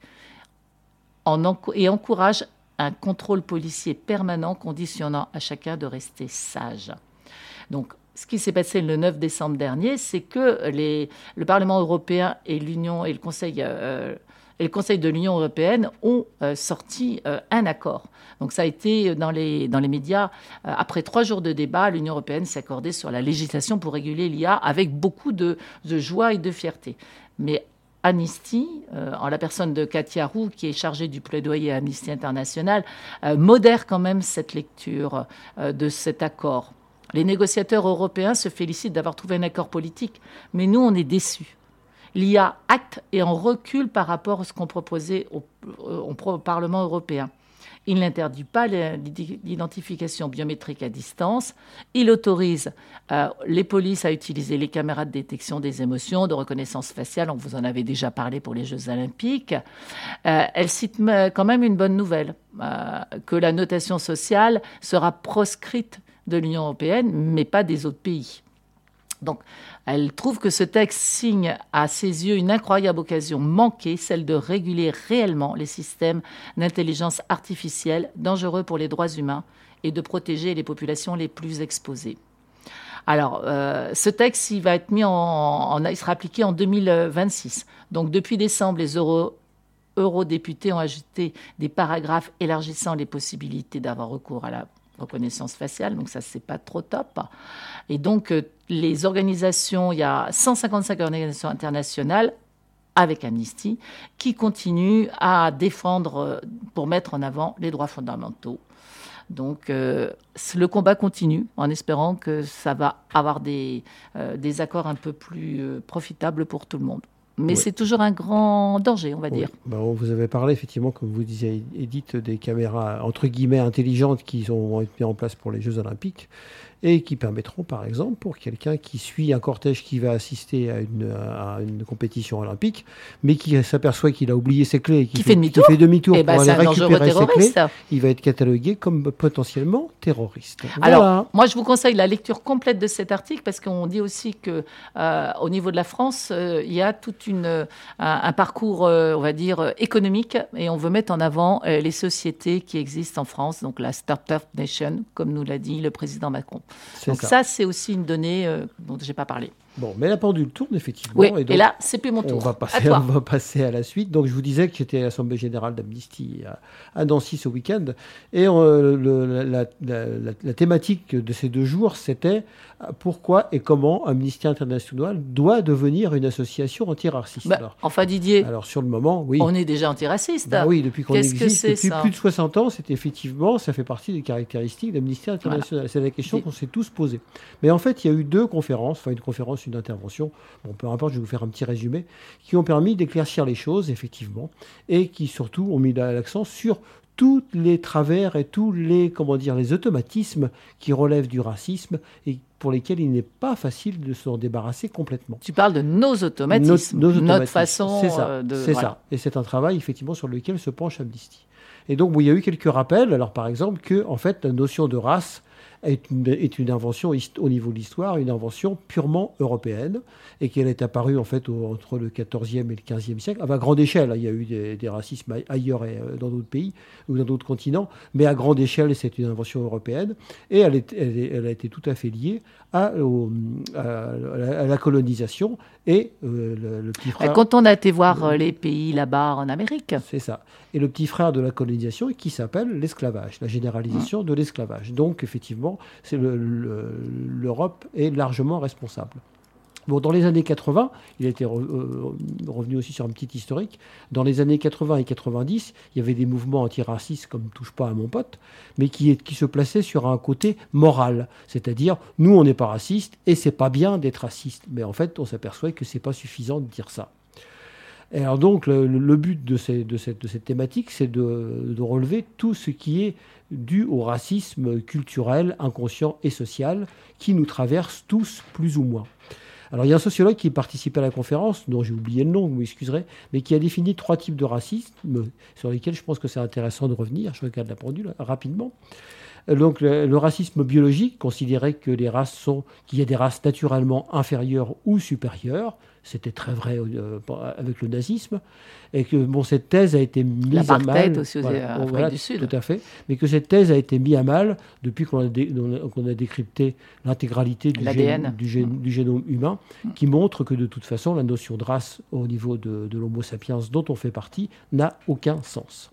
en enco- et encourage un contrôle policier permanent conditionnant à chacun de rester sage. Donc, ce qui s'est passé le neuf décembre dernier, c'est que les, le Parlement européen et l'Union et le Conseil, euh, et le Conseil de l'Union européenne ont euh, sorti euh, un accord. Donc ça a été dans les, dans les médias, euh, après trois jours de débat, l'Union européenne s'est accordée sur la législation pour réguler l'I A avec beaucoup de, de joie et de fierté. Mais Amnesty, euh, en la personne de Katia Roux, qui est chargée du plaidoyer à Amnesty International, euh, modère quand même cette lecture euh, de cet accord. Les négociateurs européens se félicitent d'avoir trouvé un accord politique, mais nous, on est déçus. L'I A acte et en recul par rapport à ce qu'on proposait au, au, au Parlement européen. Il n'interdit pas l'identification biométrique à distance. Il autorise euh, les polices à utiliser les caméras de détection des émotions, de reconnaissance faciale. On vous en avait déjà parlé pour les Jeux Olympiques. Euh, elle cite quand même une bonne nouvelle, euh, que la notation sociale sera proscrite de l'Union européenne, mais pas des autres pays. Donc, elle trouve que ce texte signe à ses yeux une incroyable occasion manquée, celle de réguler réellement les systèmes d'intelligence artificielle dangereux pour les droits humains et de protéger les populations les plus exposées. Alors, euh, ce texte, il va être mis en, en, il sera appliqué en deux mille vingt-six. Donc, depuis décembre, les euro, eurodéputés ont ajouté des paragraphes élargissant les possibilités d'avoir recours à la reconnaissance faciale, donc ça, c'est pas trop top. Et donc, euh, les organisations, il y a cent cinquante-cinq organisations internationales, avec Amnesty, qui continuent à défendre, euh, pour mettre en avant les droits fondamentaux. Donc, euh, le combat continue, en espérant que ça va avoir des, euh, des accords un peu plus euh, profitables pour tout le monde. Mais oui. C'est toujours un grand danger, on va dire. Oui. Ben, on vous avait parlé, effectivement, comme vous disiez, Edith, des caméras, entre guillemets, intelligentes qui vont être mises en place pour les Jeux Olympiques et qui permettront, par exemple, pour quelqu'un qui suit un cortège qui va assister à une, à une compétition olympique, mais qui s'aperçoit qu'il a oublié ses clés et qui, qui fait, fait demi-tour, qui fait demi-tour et pour ben, aller récupérer ses clés, ça. Il va être catalogué comme potentiellement terroriste. Alors, voilà. Moi, je vous conseille la lecture complète de cet article, parce qu'on dit aussi que euh, au niveau de la France, euh, il y a tout une, euh, un, un parcours, euh, on va dire, euh, économique, et on veut mettre en avant euh, les sociétés qui existent en France, donc la Startup Nation, comme nous l'a dit le président Macron. C'est donc ça. ça, c'est aussi une donnée euh, dont je n'ai pas parlé. Bon, mais la pendule tourne, effectivement. Oui, et, donc, et là, c'est plus mon tour. On va, passer, on va passer à la suite. Donc, je vous disais que j'étais à l'Assemblée Générale d'Amnesty à, à Nancy ce week-end. Et euh, le, la, la, la, la thématique de ces deux jours, c'était pourquoi et comment Amnesty International doit devenir une association antiraciste. Bah, alors, enfin, Didier, alors, sur le moment, oui. On est déjà antiraciste. Bah oui, depuis qu'on Qu'est-ce existe, que c'est, depuis ça plus de soixante ans, c'est effectivement, ça fait partie des caractéristiques d'Amnesty International. Voilà. C'est la question qu'on s'est tous posée. Mais en fait, il y a eu deux conférences, enfin une conférence, une intervention, bon, peu importe, je vais vous faire un petit résumé, qui ont permis d'éclaircir les choses, effectivement, et qui surtout ont mis l'accent sur tous les travers et tous les, comment dire, les automatismes qui relèvent du racisme et pour lesquels il n'est pas facile de s'en débarrasser complètement. Tu parles de nos automatismes, nos, nos automatismes. Notre façon c'est ça, de... C'est voilà. ça. Et c'est un travail, effectivement, sur lequel se penche Amnesty. Et donc, bon, il y a eu quelques rappels. Alors, par exemple, que, en fait, la notion de race est une, est une invention, au niveau de l'histoire, une invention purement européenne, et qu'elle est apparue, en fait, au, entre le quatorzième et le quinzième siècle. À grande échelle, hein, il y a eu des, des racismes ailleurs et dans d'autres pays ou dans d'autres continents, mais à grande échelle, c'est une invention européenne, et elle, est, elle, est, elle a été tout à fait liée à, au, à, à la colonisation et euh, le, le petit frère... Quand on a été voir les pays là-bas en Amérique. C'est ça. Et le petit frère de la colonisation qui s'appelle l'esclavage, la généralisation mmh. de l'esclavage. Donc, effectivement, c'est le, le, l'Europe est largement responsable. Bon, dans les années quatre-vingts, il a été re, euh, revenu aussi sur un petit historique. Dans les années quatre-vingts et quatre-vingt-dix, il y avait des mouvements antiracistes comme Touche pas à mon pote, mais qui, qui se plaçaient sur un côté moral. C'est-à-dire, nous, on n'est pas racistes et c'est pas bien d'être raciste. Mais en fait, on s'aperçoit que c'est pas suffisant de dire ça. Et alors donc, le, le but de, ces, de, cette, de cette thématique, c'est de, de relever tout ce qui est dû au racisme culturel, inconscient et social qui nous traverse tous plus ou moins. Alors il y a un sociologue qui participait à la conférence, dont j'ai oublié le nom, vous m'excuserez, mais qui a défini trois types de racisme, sur lesquels je pense que c'est intéressant de revenir. Je regarde la pendule rapidement. Donc le, le racisme biologique considérait que les races sont, qu'il y a des races naturellement inférieures ou supérieures. C'était très vrai euh, avec le nazisme, et que bon, cette thèse a été mise à mal. Aussi aux voilà, Afrique voilà, du Sud. Tout à fait, mais que cette thèse a été mise à mal depuis qu'on a, dé, qu'on a décrypté l'intégralité du, gène, du, gène, du génome humain, qui montre que de toute façon, la notion de race au niveau de, de l'Homo sapiens dont on fait partie n'a aucun sens.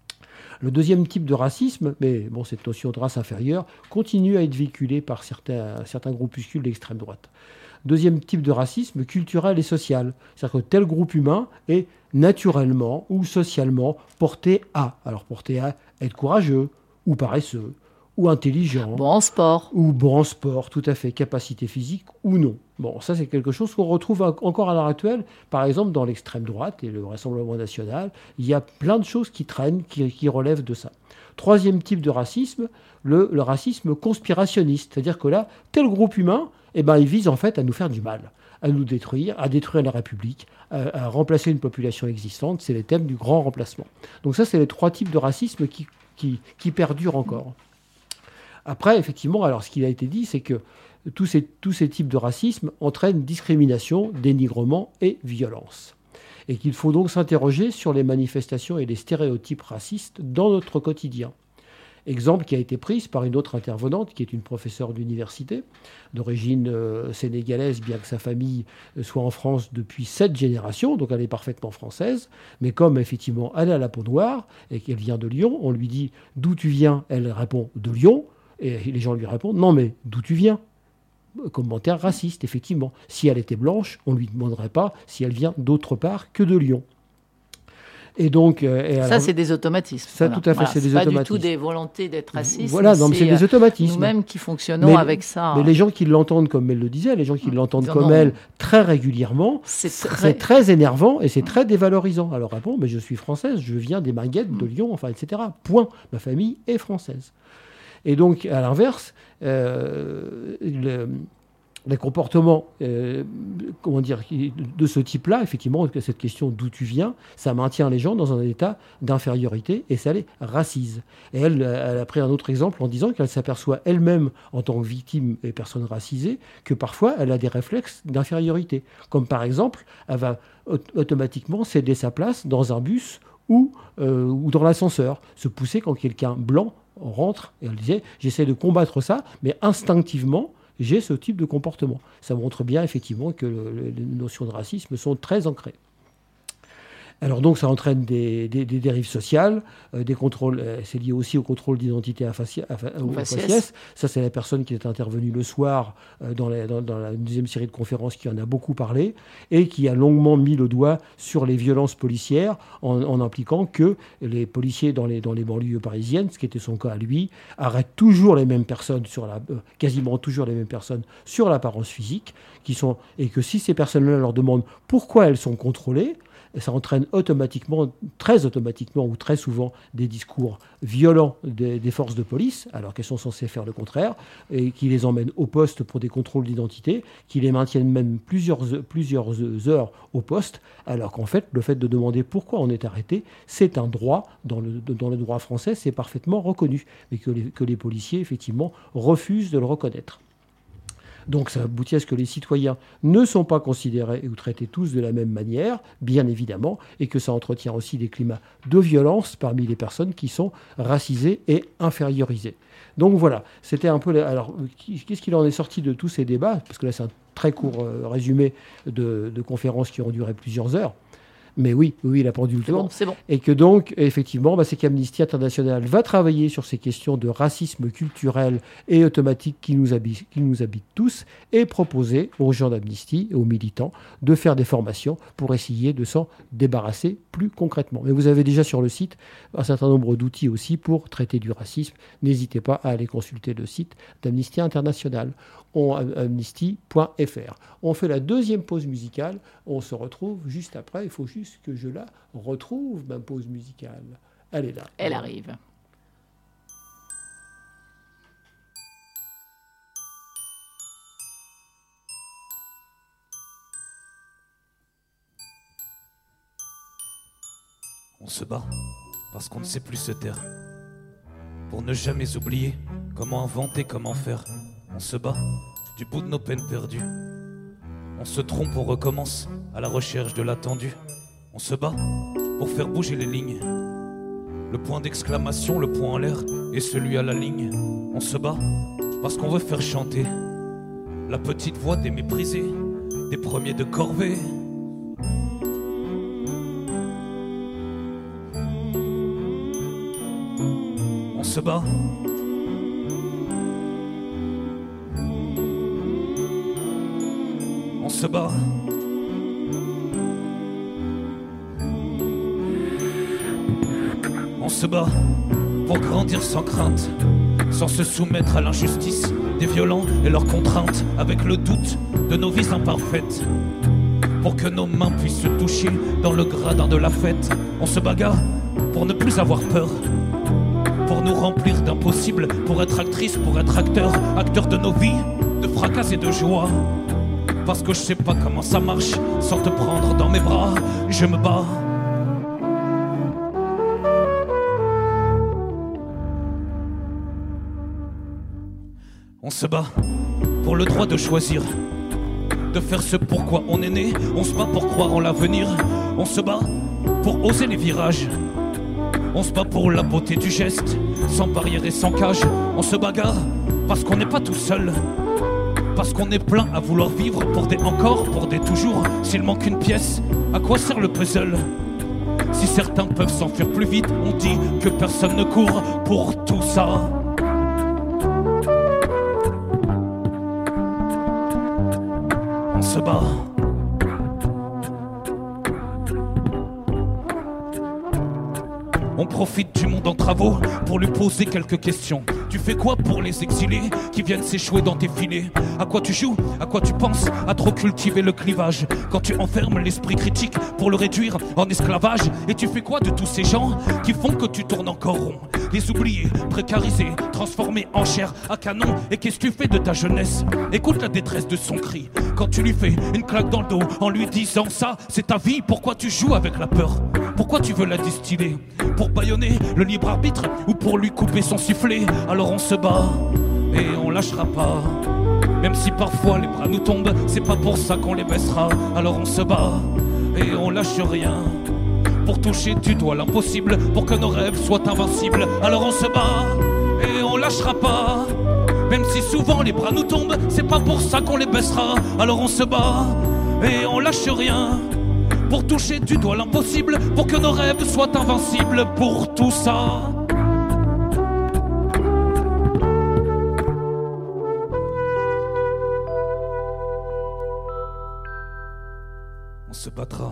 Le deuxième type de racisme, mais bon, cette notion de race inférieure, continue à être véhiculée par certains, certains groupuscules d'extrême droite. Deuxième type de racisme, culturel et social. C'est-à-dire que tel groupe humain est naturellement ou socialement porté à. Alors porté à être courageux ou paresseux ou intelligent. Bon en sport. Ou bon en sport, tout à fait. Capacité physique ou non. Bon, ça c'est quelque chose qu'on retrouve encore à l'heure actuelle. Par exemple, dans l'extrême droite et le Rassemblement national, il y a plein de choses qui traînent, qui, qui relèvent de ça. Troisième type de racisme, le, le racisme conspirationniste. C'est-à-dire que là, tel groupe humain, eh ben, il vise en fait à nous faire du mal, à nous détruire, à détruire la République, à, à remplacer une population existante. C'est les thèmes du grand remplacement. Donc ça, c'est les trois types de racisme qui, qui, qui perdurent encore. Après, effectivement, alors ce qui a été dit, c'est que tous ces, tous ces types de racisme entraînent discrimination, dénigrement et violence. Et qu'il faut donc s'interroger sur les manifestations et les stéréotypes racistes dans notre quotidien. Exemple qui a été prise par une autre intervenante, qui est une professeure d'université, d'origine euh, sénégalaise, bien que sa famille soit en France depuis sept générations, donc elle est parfaitement française, mais comme effectivement elle a la peau noire et qu'elle vient de Lyon, on lui dit « d'où tu viens ?» Elle répond « de Lyon », et les gens lui répondent « non mais d'où tu viens ?» Commentaire raciste, effectivement. Si elle était blanche, on ne lui demanderait pas si elle vient d'autre part que de Lyon. Et donc, euh, et ça, alors, c'est des automatismes. Ça, voilà. tout à fait, voilà, c'est des pas automatismes. Pas du tout des volontés d'être racistes. Voilà, non, mais c'est des automatismes. Nous-mêmes qui fonctionnons mais, avec ça. Mais les gens qui l'entendent comme elle le disait, les gens qui l'entendent non, comme non. elle très régulièrement, c'est très... c'est très énervant et c'est très dévalorisant. Alors, ah bon, mais je suis française, je viens des Minguettes, de Lyon, enfin, et cetera. Point. Ma famille est française. Et donc, à l'inverse, euh, le... les comportements euh, comment dire, de ce type-là, effectivement, cette question d'où tu viens, ça maintient les gens dans un état d'infériorité et ça les racise. Et elle, elle a pris un autre exemple en disant qu'elle s'aperçoit elle-même, en tant que victime et personne racisée, que parfois elle a des réflexes d'infériorité. Comme par exemple, elle va automatiquement céder sa place dans un bus ou, euh, ou dans l'ascenseur, se pousser quand quelqu'un blanc rentre. Et elle disait, j'essaie de combattre ça, mais instinctivement, j'ai ce type de comportement. Ça montre bien effectivement que le, le, les notions de racisme sont très ancrées. Alors donc ça entraîne des, des, des dérives sociales, euh, des contrôles, euh, c'est lié aussi au contrôle d'identité à faciès. Ça c'est la personne qui est intervenue le soir euh, dans, la, dans, dans la deuxième série de conférences qui en a beaucoup parlé et qui a longuement mis le doigt sur les violences policières en, en impliquant que les policiers dans les, dans les banlieues parisiennes, ce qui était son cas à lui, arrêtent toujours les mêmes personnes, sur la, euh, quasiment toujours les mêmes personnes sur l'apparence physique, qui sont, et que si ces personnes-là leur demandent pourquoi elles sont contrôlées, ça entraîne automatiquement, très automatiquement ou très souvent, des discours violents des, des forces de police, alors qu'elles sont censées faire le contraire, et qui les emmènent au poste pour des contrôles d'identité, qui les maintiennent même plusieurs, plusieurs heures au poste, alors qu'en fait, le fait de demander pourquoi on est arrêté, c'est un droit, dans le, dans le droit français, c'est parfaitement reconnu, mais que les, que les policiers, effectivement, refusent de le reconnaître. Donc ça aboutit à ce que les citoyens ne sont pas considérés ou traités tous de la même manière, bien évidemment, et que ça entretient aussi des climats de violence parmi les personnes qui sont racisées et infériorisées. Donc voilà, c'était un peu... Les... Alors, qu'est-ce qu'il en est sorti de tous ces débats ? Parce que là, c'est un très court euh, résumé de, de conférences qui ont duré plusieurs heures. Mais oui, oui, la pendule tourne. Bon, c'est bon. Et que donc, effectivement, bah, c'est qu'Amnesty International va travailler sur ces questions de racisme culturel et automatique qui nous habitent, qui nous habitent tous, et proposer aux gens d'Amnesty et aux militants de faire des formations pour essayer de s'en débarrasser plus concrètement. Mais vous avez déjà sur le site un certain nombre d'outils aussi pour traiter du racisme. N'hésitez pas à aller consulter le site d'Amnesty International. amnesty point f r. On fait la deuxième pause musicale. On se retrouve juste après. Il faut juste que je la retrouve, ma pause musicale. Elle est là. Elle arrive. On se bat parce qu'on ne sait plus se taire. Pour ne jamais oublier comment inventer, comment faire. On se bat du bout de nos peines perdues. On se trompe, on recommence à la recherche de l'attendu. On se bat pour faire bouger les lignes. Le point d'exclamation, le point en l'air et celui à la ligne. On se bat parce qu'on veut faire chanter la petite voix des méprisés, des premiers de corvée. On se bat On se bat On se bat pour grandir sans crainte, sans se soumettre à l'injustice des violents et leurs contraintes, avec le doute de nos vies imparfaites, pour que nos mains puissent se toucher dans le gradin de la fête. On se bagarre pour ne plus avoir peur, pour nous remplir d'impossible, pour être actrice, pour être acteur, acteur de nos vies, de fracas et de joie. Parce que je sais pas comment ça marche, sans te prendre dans mes bras, je me bats. On se bat pour le droit de choisir, de faire ce pourquoi on est né. On se bat pour croire en l'avenir. On se bat pour oser les virages. On se bat pour la beauté du geste, sans barrière et sans cage. On se bagarre parce qu'on n'est pas tout seul, parce qu'on est plein à vouloir vivre pour des encore, pour des toujours. S'il manque une pièce, à quoi sert le puzzle? Si certains peuvent s'enfuir plus vite, on dit que personne ne court pour tout ça. On se bat. On profite du monde en travaux pour lui poser quelques questions. Tu fais quoi pour les exilés qui viennent s'échouer dans tes filets? À quoi tu joues? À quoi tu penses? À trop cultiver le clivage, quand tu enfermes l'esprit critique pour le réduire en esclavage. Et tu fais quoi de tous ces gens qui font que tu tournes encore rond? Les oubliés, précarisés, transformés en chair à canon. Et qu'est-ce que tu fais de ta jeunesse? Écoute la détresse de son cri quand tu lui fais une claque dans le dos en lui disant ça, c'est ta vie. Pourquoi tu joues avec la peur? Pourquoi tu veux la distiller? Pour bâillonner le libre arbitre ou pour lui couper son sifflet? Alors on se bat et on lâchera pas. Même si parfois les bras nous tombent, c'est pas pour ça qu'on les baissera. Alors on se bat et on lâche rien, pour toucher du doigt l'impossible, pour que nos rêves soient invincibles. Alors on se bat et on lâchera pas. Même si souvent les bras nous tombent, c'est pas pour ça qu'on les baissera. Alors on se bat et on lâche rien, pour toucher du doigt l'impossible, pour que nos rêves soient invincibles. Pour tout ça, on se battra.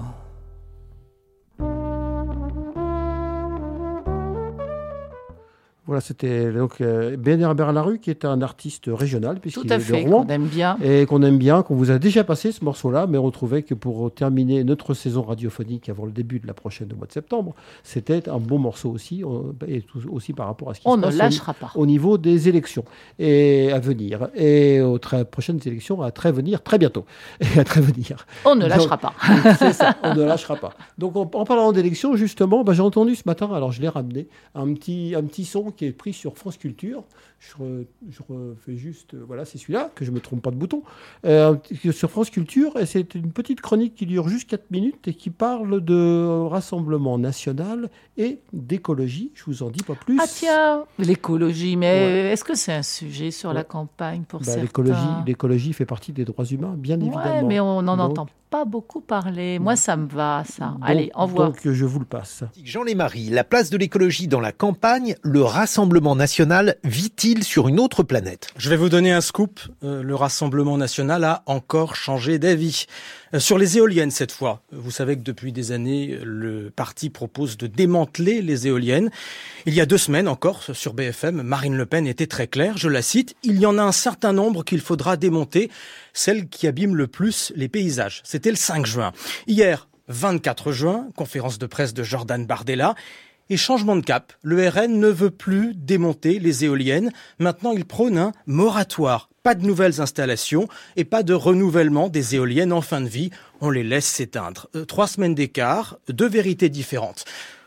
Voilà, c'était donc euh, Ben Herbert Larue, qui est un artiste régional, puisqu'il est fait, de Rouen. qu'on aime bien. Et qu'on aime bien, qu'on vous a déjà passé ce morceau-là, mais on trouvait que pour terminer notre saison radiophonique avant le début de la prochaine au mois de septembre, c'était un bon morceau aussi, et tout, aussi par rapport à ce qui on se passe ne lâchera au, pas. au niveau des élections et à venir, et aux très prochaines élections à très venir, très bientôt, et à très venir. On ne lâchera donc, pas. C'est ça, on ne lâchera pas. Donc en, en parlant d'élections, justement, bah, j'ai entendu ce matin, alors je l'ai ramené, un petit, un petit son qui est pris sur France Culture. Je, re, je refais juste, euh, voilà, c'est celui-là, que je ne me trompe pas de bouton, euh, sur France Culture, et c'est une petite chronique qui dure juste quatre minutes et qui parle de Rassemblement national et d'écologie. Je vous en dis pas plus. Ah tiens, l'écologie, mais Ouais. est-ce que c'est un sujet sur Ouais. la campagne pour Bah, certains? l'écologie, l'écologie fait partie des droits humains, bien Ouais, évidemment. mais on n'en Donc- entend pas beaucoup parler. Moi, ça me va, ça. Allez, au revoir. Donc je vous le passe. Jean Lémarie, la place de l'écologie dans la campagne, le Rassemblement national vit-il sur une autre planète? Je vais vous donner un scoop. Euh, le Rassemblement national a encore changé d'avis. Euh, sur les éoliennes cette fois. Vous savez que depuis des années, le parti propose de démanteler les éoliennes. Il y a deux semaines encore, sur B F M, Marine Le Pen était très claire, je la cite, « Il y en a un certain nombre qu'il faudra démonter, celles qui abîment le plus les paysages ». C'était le cinq juin. Hier, vingt-quatre juin, conférence de presse de Jordan Bardella. Et changement de cap, le R N ne veut plus démonter les éoliennes. Maintenant, il prône un moratoire. Pas de nouvelles installations et pas de renouvellement des éoliennes en fin de vie. On les laisse s'éteindre. Euh, trois semaines d'écart, deux vérités différentes.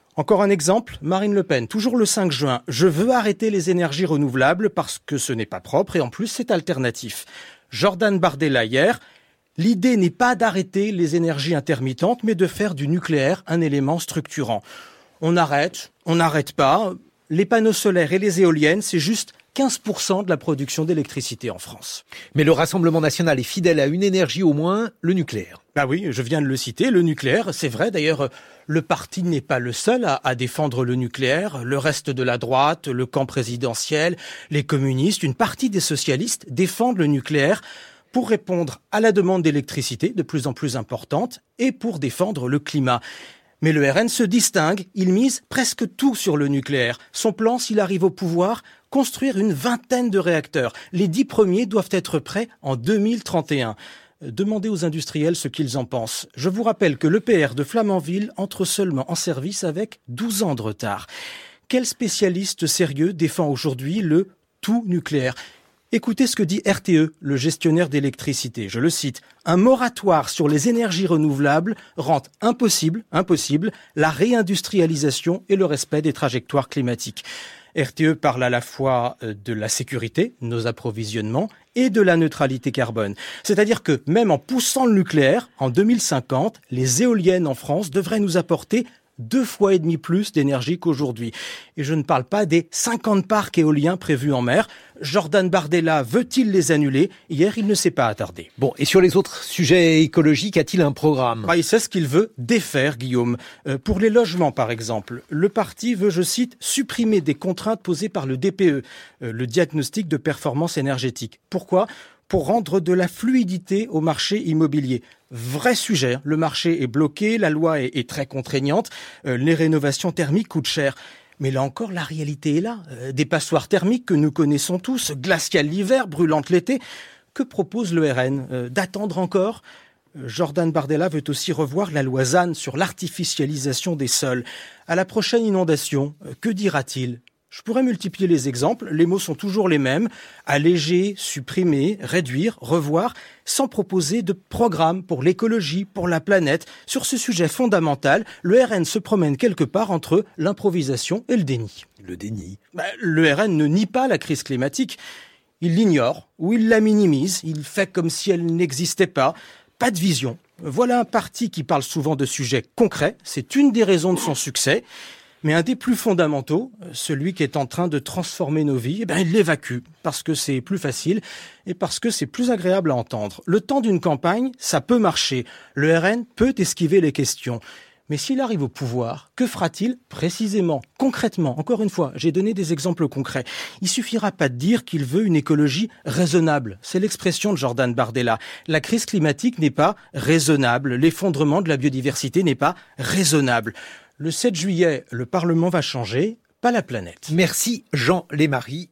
Encore un exemple, Marine Le Pen, toujours le cinq juin. « Je veux arrêter les énergies renouvelables parce que ce n'est pas propre et en plus c'est alternatif. » Jordan Bardella hier, « L'idée n'est pas d'arrêter les énergies intermittentes mais de faire du nucléaire un élément structurant. » On arrête, on n'arrête pas. Les panneaux solaires et les éoliennes, c'est juste quinze pour cent de la production d'électricité en France. Mais le Rassemblement national est fidèle à une énergie au moins, le nucléaire. Bah oui, je viens de le citer, le nucléaire, c'est vrai. D'ailleurs, le parti n'est pas le seul à, à défendre le nucléaire. Le reste de la droite, le camp présidentiel, les communistes, une partie des socialistes défendent le nucléaire pour répondre à la demande d'électricité de plus en plus importante et pour défendre le climat. Mais le R N se distingue, il mise presque tout sur le nucléaire. Son plan, s'il arrive au pouvoir, construire une vingtaine de réacteurs. Les dix premiers doivent être prêts en deux mille trente et un. Demandez aux industriels ce qu'ils en pensent. Je vous rappelle que l'E P R de Flamanville entre seulement en service avec douze ans de retard. Quel spécialiste sérieux défend aujourd'hui le tout nucléaire ? Écoutez ce que dit R T E, le gestionnaire d'électricité. Je le cite. « Un moratoire sur les énergies renouvelables rend impossible, impossible la réindustrialisation et le respect des trajectoires climatiques. » R T E parle à la fois de la sécurité, nos approvisionnements, et de la neutralité carbone. C'est-à-dire que même en poussant le nucléaire, en deux mille cinquante, les éoliennes en France devraient nous apporter deux fois et demi plus d'énergie qu'aujourd'hui. Et je ne parle pas des cinquante parcs éoliens prévus en mer. Jordan Bardella veut-il les annuler ? Hier, il ne s'est pas attardé. Bon, et sur les autres sujets écologiques, a-t-il un programme ? Bah, il sait ce qu'il veut défaire, Guillaume. Euh, pour les logements, par exemple, le parti veut, je cite, supprimer des contraintes posées par le D P E, euh, le diagnostic de performance énergétique. Pourquoi ? Pour rendre de la fluidité au marché immobilier. Vrai sujet, le marché est bloqué, la loi est, est très contraignante, euh, les rénovations thermiques coûtent cher. Mais là encore, la réalité est là. Euh, des passoires thermiques que nous connaissons tous, glaciales l'hiver, brûlantes l'été. Que propose le R N ? euh, D'attendre encore ? euh, Jordan Bardella veut aussi revoir la loi Z A N sur l'artificialisation des sols. À la prochaine inondation, euh, que dira-t-il ? Je pourrais multiplier les exemples, les mots sont toujours les mêmes, alléger, supprimer, réduire, revoir, sans proposer de programme pour l'écologie, pour la planète. Sur ce sujet fondamental, le R N se promène quelque part entre l'improvisation et le déni. Le déni. Bah, le R N ne nie pas la crise climatique, il l'ignore ou il la minimise, il fait comme si elle n'existait pas. Pas de vision. Voilà un parti qui parle souvent de sujets concrets, c'est une des raisons de son succès. Mais un des plus fondamentaux, celui qui est en train de transformer nos vies, eh ben, il l'évacue parce que c'est plus facile et parce que c'est plus agréable à entendre. Le temps d'une campagne, ça peut marcher. Le R N peut esquiver les questions. Mais s'il arrive au pouvoir, que fera-t-il précisément, concrètement ? Encore une fois, j'ai donné des exemples concrets. Il suffira pas de dire qu'il veut une écologie raisonnable. C'est l'expression de Jordan Bardella. La crise climatique n'est pas raisonnable. L'effondrement de la biodiversité n'est pas raisonnable. Le sept juillet, le Parlement va changer, pas la planète. Merci Jean Lémarie.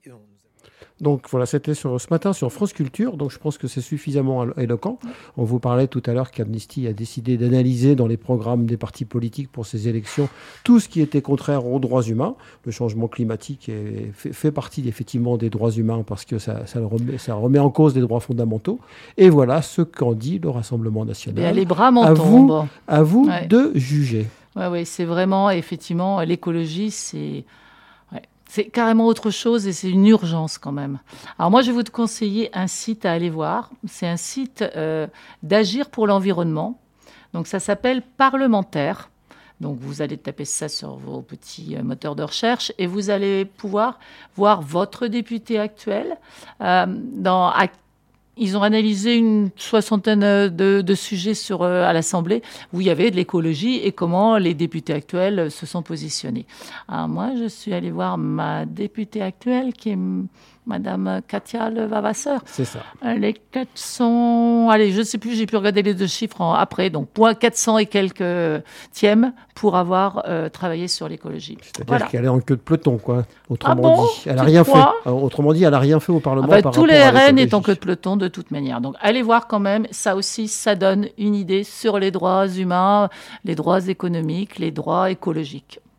Donc voilà, c'était sur, ce matin sur France Culture, donc je pense que c'est suffisamment éloquent. On vous parlait tout à l'heure qu'Amnesty a décidé d'analyser dans les programmes des partis politiques pour ces élections tout ce qui était contraire aux droits humains. Le changement climatique est, fait, fait partie effectivement des droits humains parce que ça, ça, le remet, ça remet en cause des droits fondamentaux. Et voilà ce qu'en dit le Rassemblement national. Et les bras m'en à vous, tombent. à vous ouais. de juger. Oui, ouais, c'est vraiment, effectivement, l'écologie, c'est... C'est carrément autre chose et c'est une urgence quand même. Alors moi, je vais vous conseiller un site à aller voir. C'est un site euh, d'Agir pour l'environnement. Donc ça s'appelle Parlementaire. Donc vous allez taper ça sur vos petits euh, moteurs de recherche et vous allez pouvoir voir votre député actuel. Euh, dans, à, ils ont analysé une soixantaine de, de sujets sur, euh, à l'Assemblée où il y avait de l'écologie et comment les députés actuels se sont positionnés. Alors moi, je suis allée voir ma députée actuelle qui est Madame Katia Levavasseur. C'est ça. Les quatre cents... Allez, je ne sais plus, j'ai pu regarder les deux chiffres en, après. Donc, point quatre cents et quelques tièmes pour avoir euh, travaillé sur l'écologie. C'est-à-dire voilà. qu'elle est en queue de peloton, quoi. Autrement ah bon, dit, elle n'a rien fait. Alors, autrement dit, elle n'a rien fait au Parlement. Ah bah, par tous les rapport R N à est en queue de peloton de toute manière. Donc, allez voir quand même. Ça aussi, ça donne une idée sur les droits humains, les droits économiques, les droits écologiques.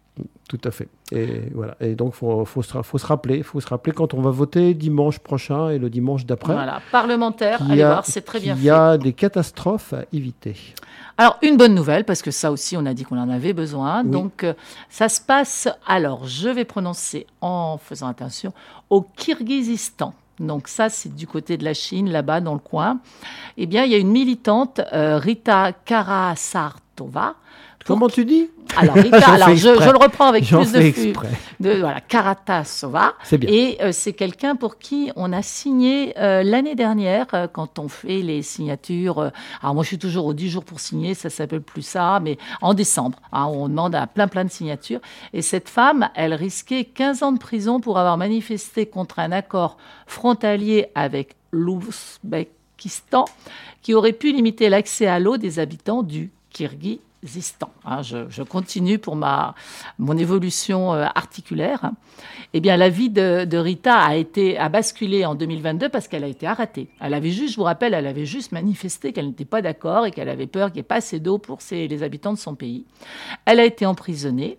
Tout à fait. Et voilà. Et donc, faut, faut se, faut se rappeler, faut se rappeler quand on va voter dimanche prochain et le dimanche d'après. Voilà, parlementaire, allez a, voir, c'est très bien fait. Il y a des catastrophes à éviter. Alors, une bonne nouvelle, parce que ça aussi, on a dit qu'on en avait besoin. Oui. Donc, euh, ça se passe, alors, je vais prononcer en faisant attention, au Kirghizistan. Donc ça, c'est du côté de la Chine, là-bas, dans le coin. Eh bien, il y a une militante, euh, Rita Karasartova. Comment tu dis? Alors, Rita, alors je, je le reprends avec J'en plus de flux. De, voilà, Karatasova. C'est bien. Et euh, c'est quelqu'un pour qui on a signé euh, l'année dernière, euh, quand on fait les signatures. Euh, alors, moi, je suis toujours aux dix jours pour signer, ça s'appelle plus ça, mais en décembre, hein, on demande à plein, plein de signatures. Et cette femme, elle risquait quinze ans de prison pour avoir manifesté contre un accord frontalier avec l'Ouzbékistan qui aurait pu limiter l'accès à l'eau des habitants du Kirghizistan. Hein, je, je continue pour ma, mon évolution euh, articulaire. Eh bien, la vie de, de Rita a, été, a basculé en deux mille vingt-deux parce qu'elle a été arrêtée. Elle avait juste, je vous rappelle, elle avait juste manifesté qu'elle n'était pas d'accord et qu'elle avait peur qu'il n'y ait pas assez d'eau pour ses, les habitants de son pays. Elle a été emprisonnée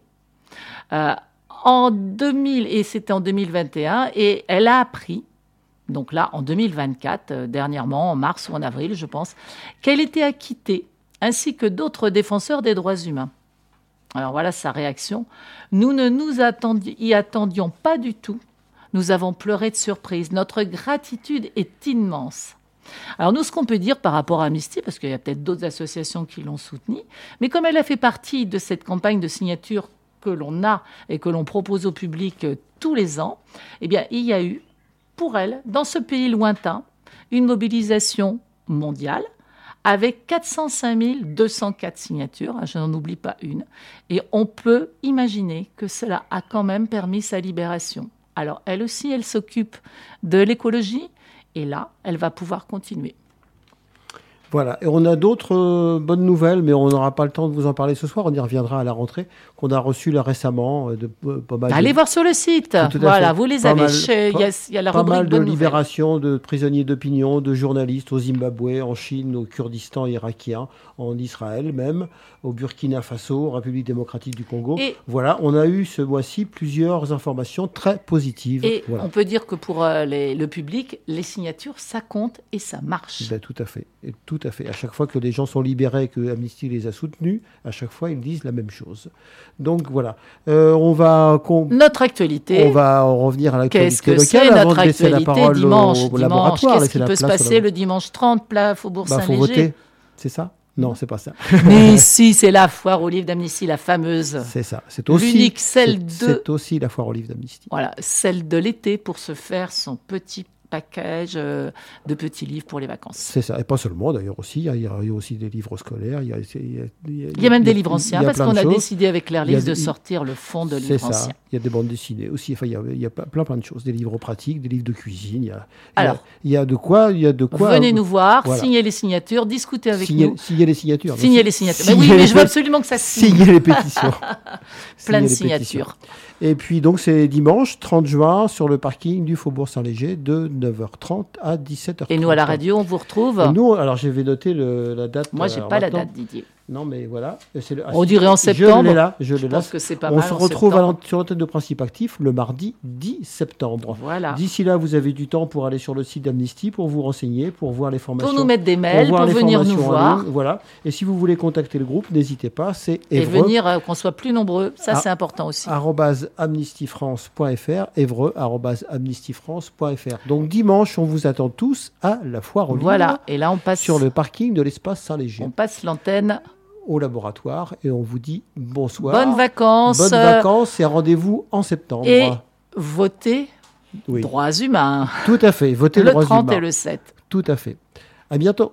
euh, en deux mille, et c'était en deux mille vingt et un, et elle a appris, donc là, en deux mille vingt-quatre, euh, dernièrement, en mars ou en avril, je pense, qu'elle était acquittée ainsi que d'autres défenseurs des droits humains. Alors voilà sa réaction. Nous ne nous attendi- y attendions pas du tout. Nous avons pleuré de surprise. Notre gratitude est immense. Alors nous, ce qu'on peut dire par rapport à Amnesty, parce qu'il y a peut-être d'autres associations qui l'ont soutenue, mais comme elle a fait partie de cette campagne de signature que l'on a et que l'on propose au public euh, tous les ans, eh bien, il y a eu, pour elle, dans ce pays lointain, une mobilisation mondiale avec quatre cent cinq mille deux cent quatre signatures, je n'en oublie pas une, et on peut imaginer que cela a quand même permis sa libération. Alors elle aussi, elle s'occupe de l'écologie, et là, elle va pouvoir continuer. Voilà, et on a d'autres euh, bonnes nouvelles, mais on n'aura pas le temps de vous en parler ce soir, on y reviendra à la rentrée, qu'on a reçu là récemment. Euh, de, euh, pas mal Allez de... voir sur le site, voilà, vous les pas avez, il y, y a la pas rubrique mal de bonnes libérations de prisonniers d'opinion, de journalistes au Zimbabwe, en Chine, au Kurdistan irakien, en Israël même, au Burkina Faso, République démocratique du Congo. Et voilà, on a eu ce mois-ci plusieurs informations très positives. Et voilà. On peut dire que pour euh, les, le public, les signatures, ça compte et ça marche. Ben, tout à fait, et tout à fait. À chaque fois que les gens sont libérés et que Amnesty les a soutenus, à chaque fois, ils disent la même chose. Donc voilà, euh, on va... Notre actualité. On va en revenir à l'actualité Qu'est-ce que locale c'est avant notre de laisser la parole dimanche, au, au dimanche, laboratoire. Qu'est-ce qui peut se passer le dimanche trente, place Faubourg bah, Saint-Léger? Faut voter, c'est ça? Non, c'est pas ça. Mais si, c'est la foire aux livres d'Amnesty, la fameuse. C'est ça. C'est aussi, l'unique, celle c'est, de... c'est aussi la foire aux livres d'Amnesty. Voilà, celle de l'été pour se faire son petit package euh, de petits livres pour les vacances. C'est ça, et pas seulement d'ailleurs aussi, il y, a, il y a aussi des livres scolaires. Il y a, il y a, il y a, il y a même des livres anciens, parce qu'on a choses. décidé avec l'Airlivre de sortir le fonds de livres c'est ça. anciens. Il y a des bandes dessinées aussi, enfin, il y a, il y a plein plein de choses, des livres pratiques, des livres de cuisine, il y a, Alors, il y a, il y a de quoi, il y a de quoi. Venez nous voir, voilà. signez les signatures, discutez avec signer, nous. Signer les signatures. Signer les signatures. Mais oui, mais je veux absolument que ça signe. Signer les pétitions. Plein de signatures. Et puis donc c'est dimanche trente juin sur le parking du Faubourg Saint-Léger de neuf heures trente à dix-sept heures trente. Et nous à la radio, on vous retrouve. Et nous, alors j'avais noté le, la date. Moi, j'ai pas la date, Didier. Non, mais voilà. C'est le, on dirait en septembre. Je l'ai là. Je, je l'ai pense là. que c'est pas on mal. On se en retrouve à sur l'antenne de Principe Actif le mardi dix septembre. Voilà. D'ici là, vous avez du temps pour aller sur le site d'Amnesty, pour vous renseigner, pour voir les formations. Pour nous mettre des mails, pour, pour venir nous voir. Voilà. Et si vous voulez contacter le groupe, n'hésitez pas. C'est Évreux. Et venir, euh, qu'on soit plus nombreux. Ça, ah, c'est important aussi. arobase amnesty france point f r. Évreux, arobase amnesty france point f r. Donc dimanche, on vous attend tous à la foire aux livres. Voilà. Et là, on passe. Sur le parking de l'espace Saint-Léger. On passe l'antenne au laboratoire et on vous dit bonsoir. Bonnes vacances. Bonnes vacances et rendez-vous en septembre. Et votez oui. droits humains. Tout à fait, votez le droits humains. Le trente et le sept. Tout à fait. À bientôt.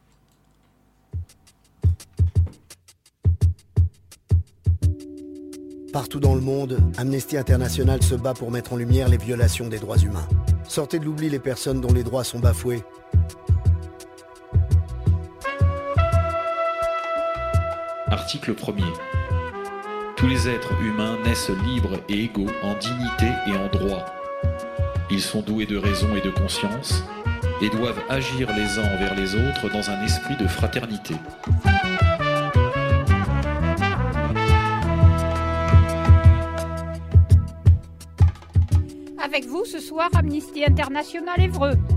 Partout dans le monde, Amnesty International se bat pour mettre en lumière les violations des droits humains. Sortez de l'oubli les personnes dont les droits sont bafoués. Article premier. Tous les êtres humains naissent libres et égaux en dignité et en droit. Ils sont doués de raison et de conscience et doivent agir les uns envers les autres dans un esprit de fraternité. ce soir Amnesty International Évreux.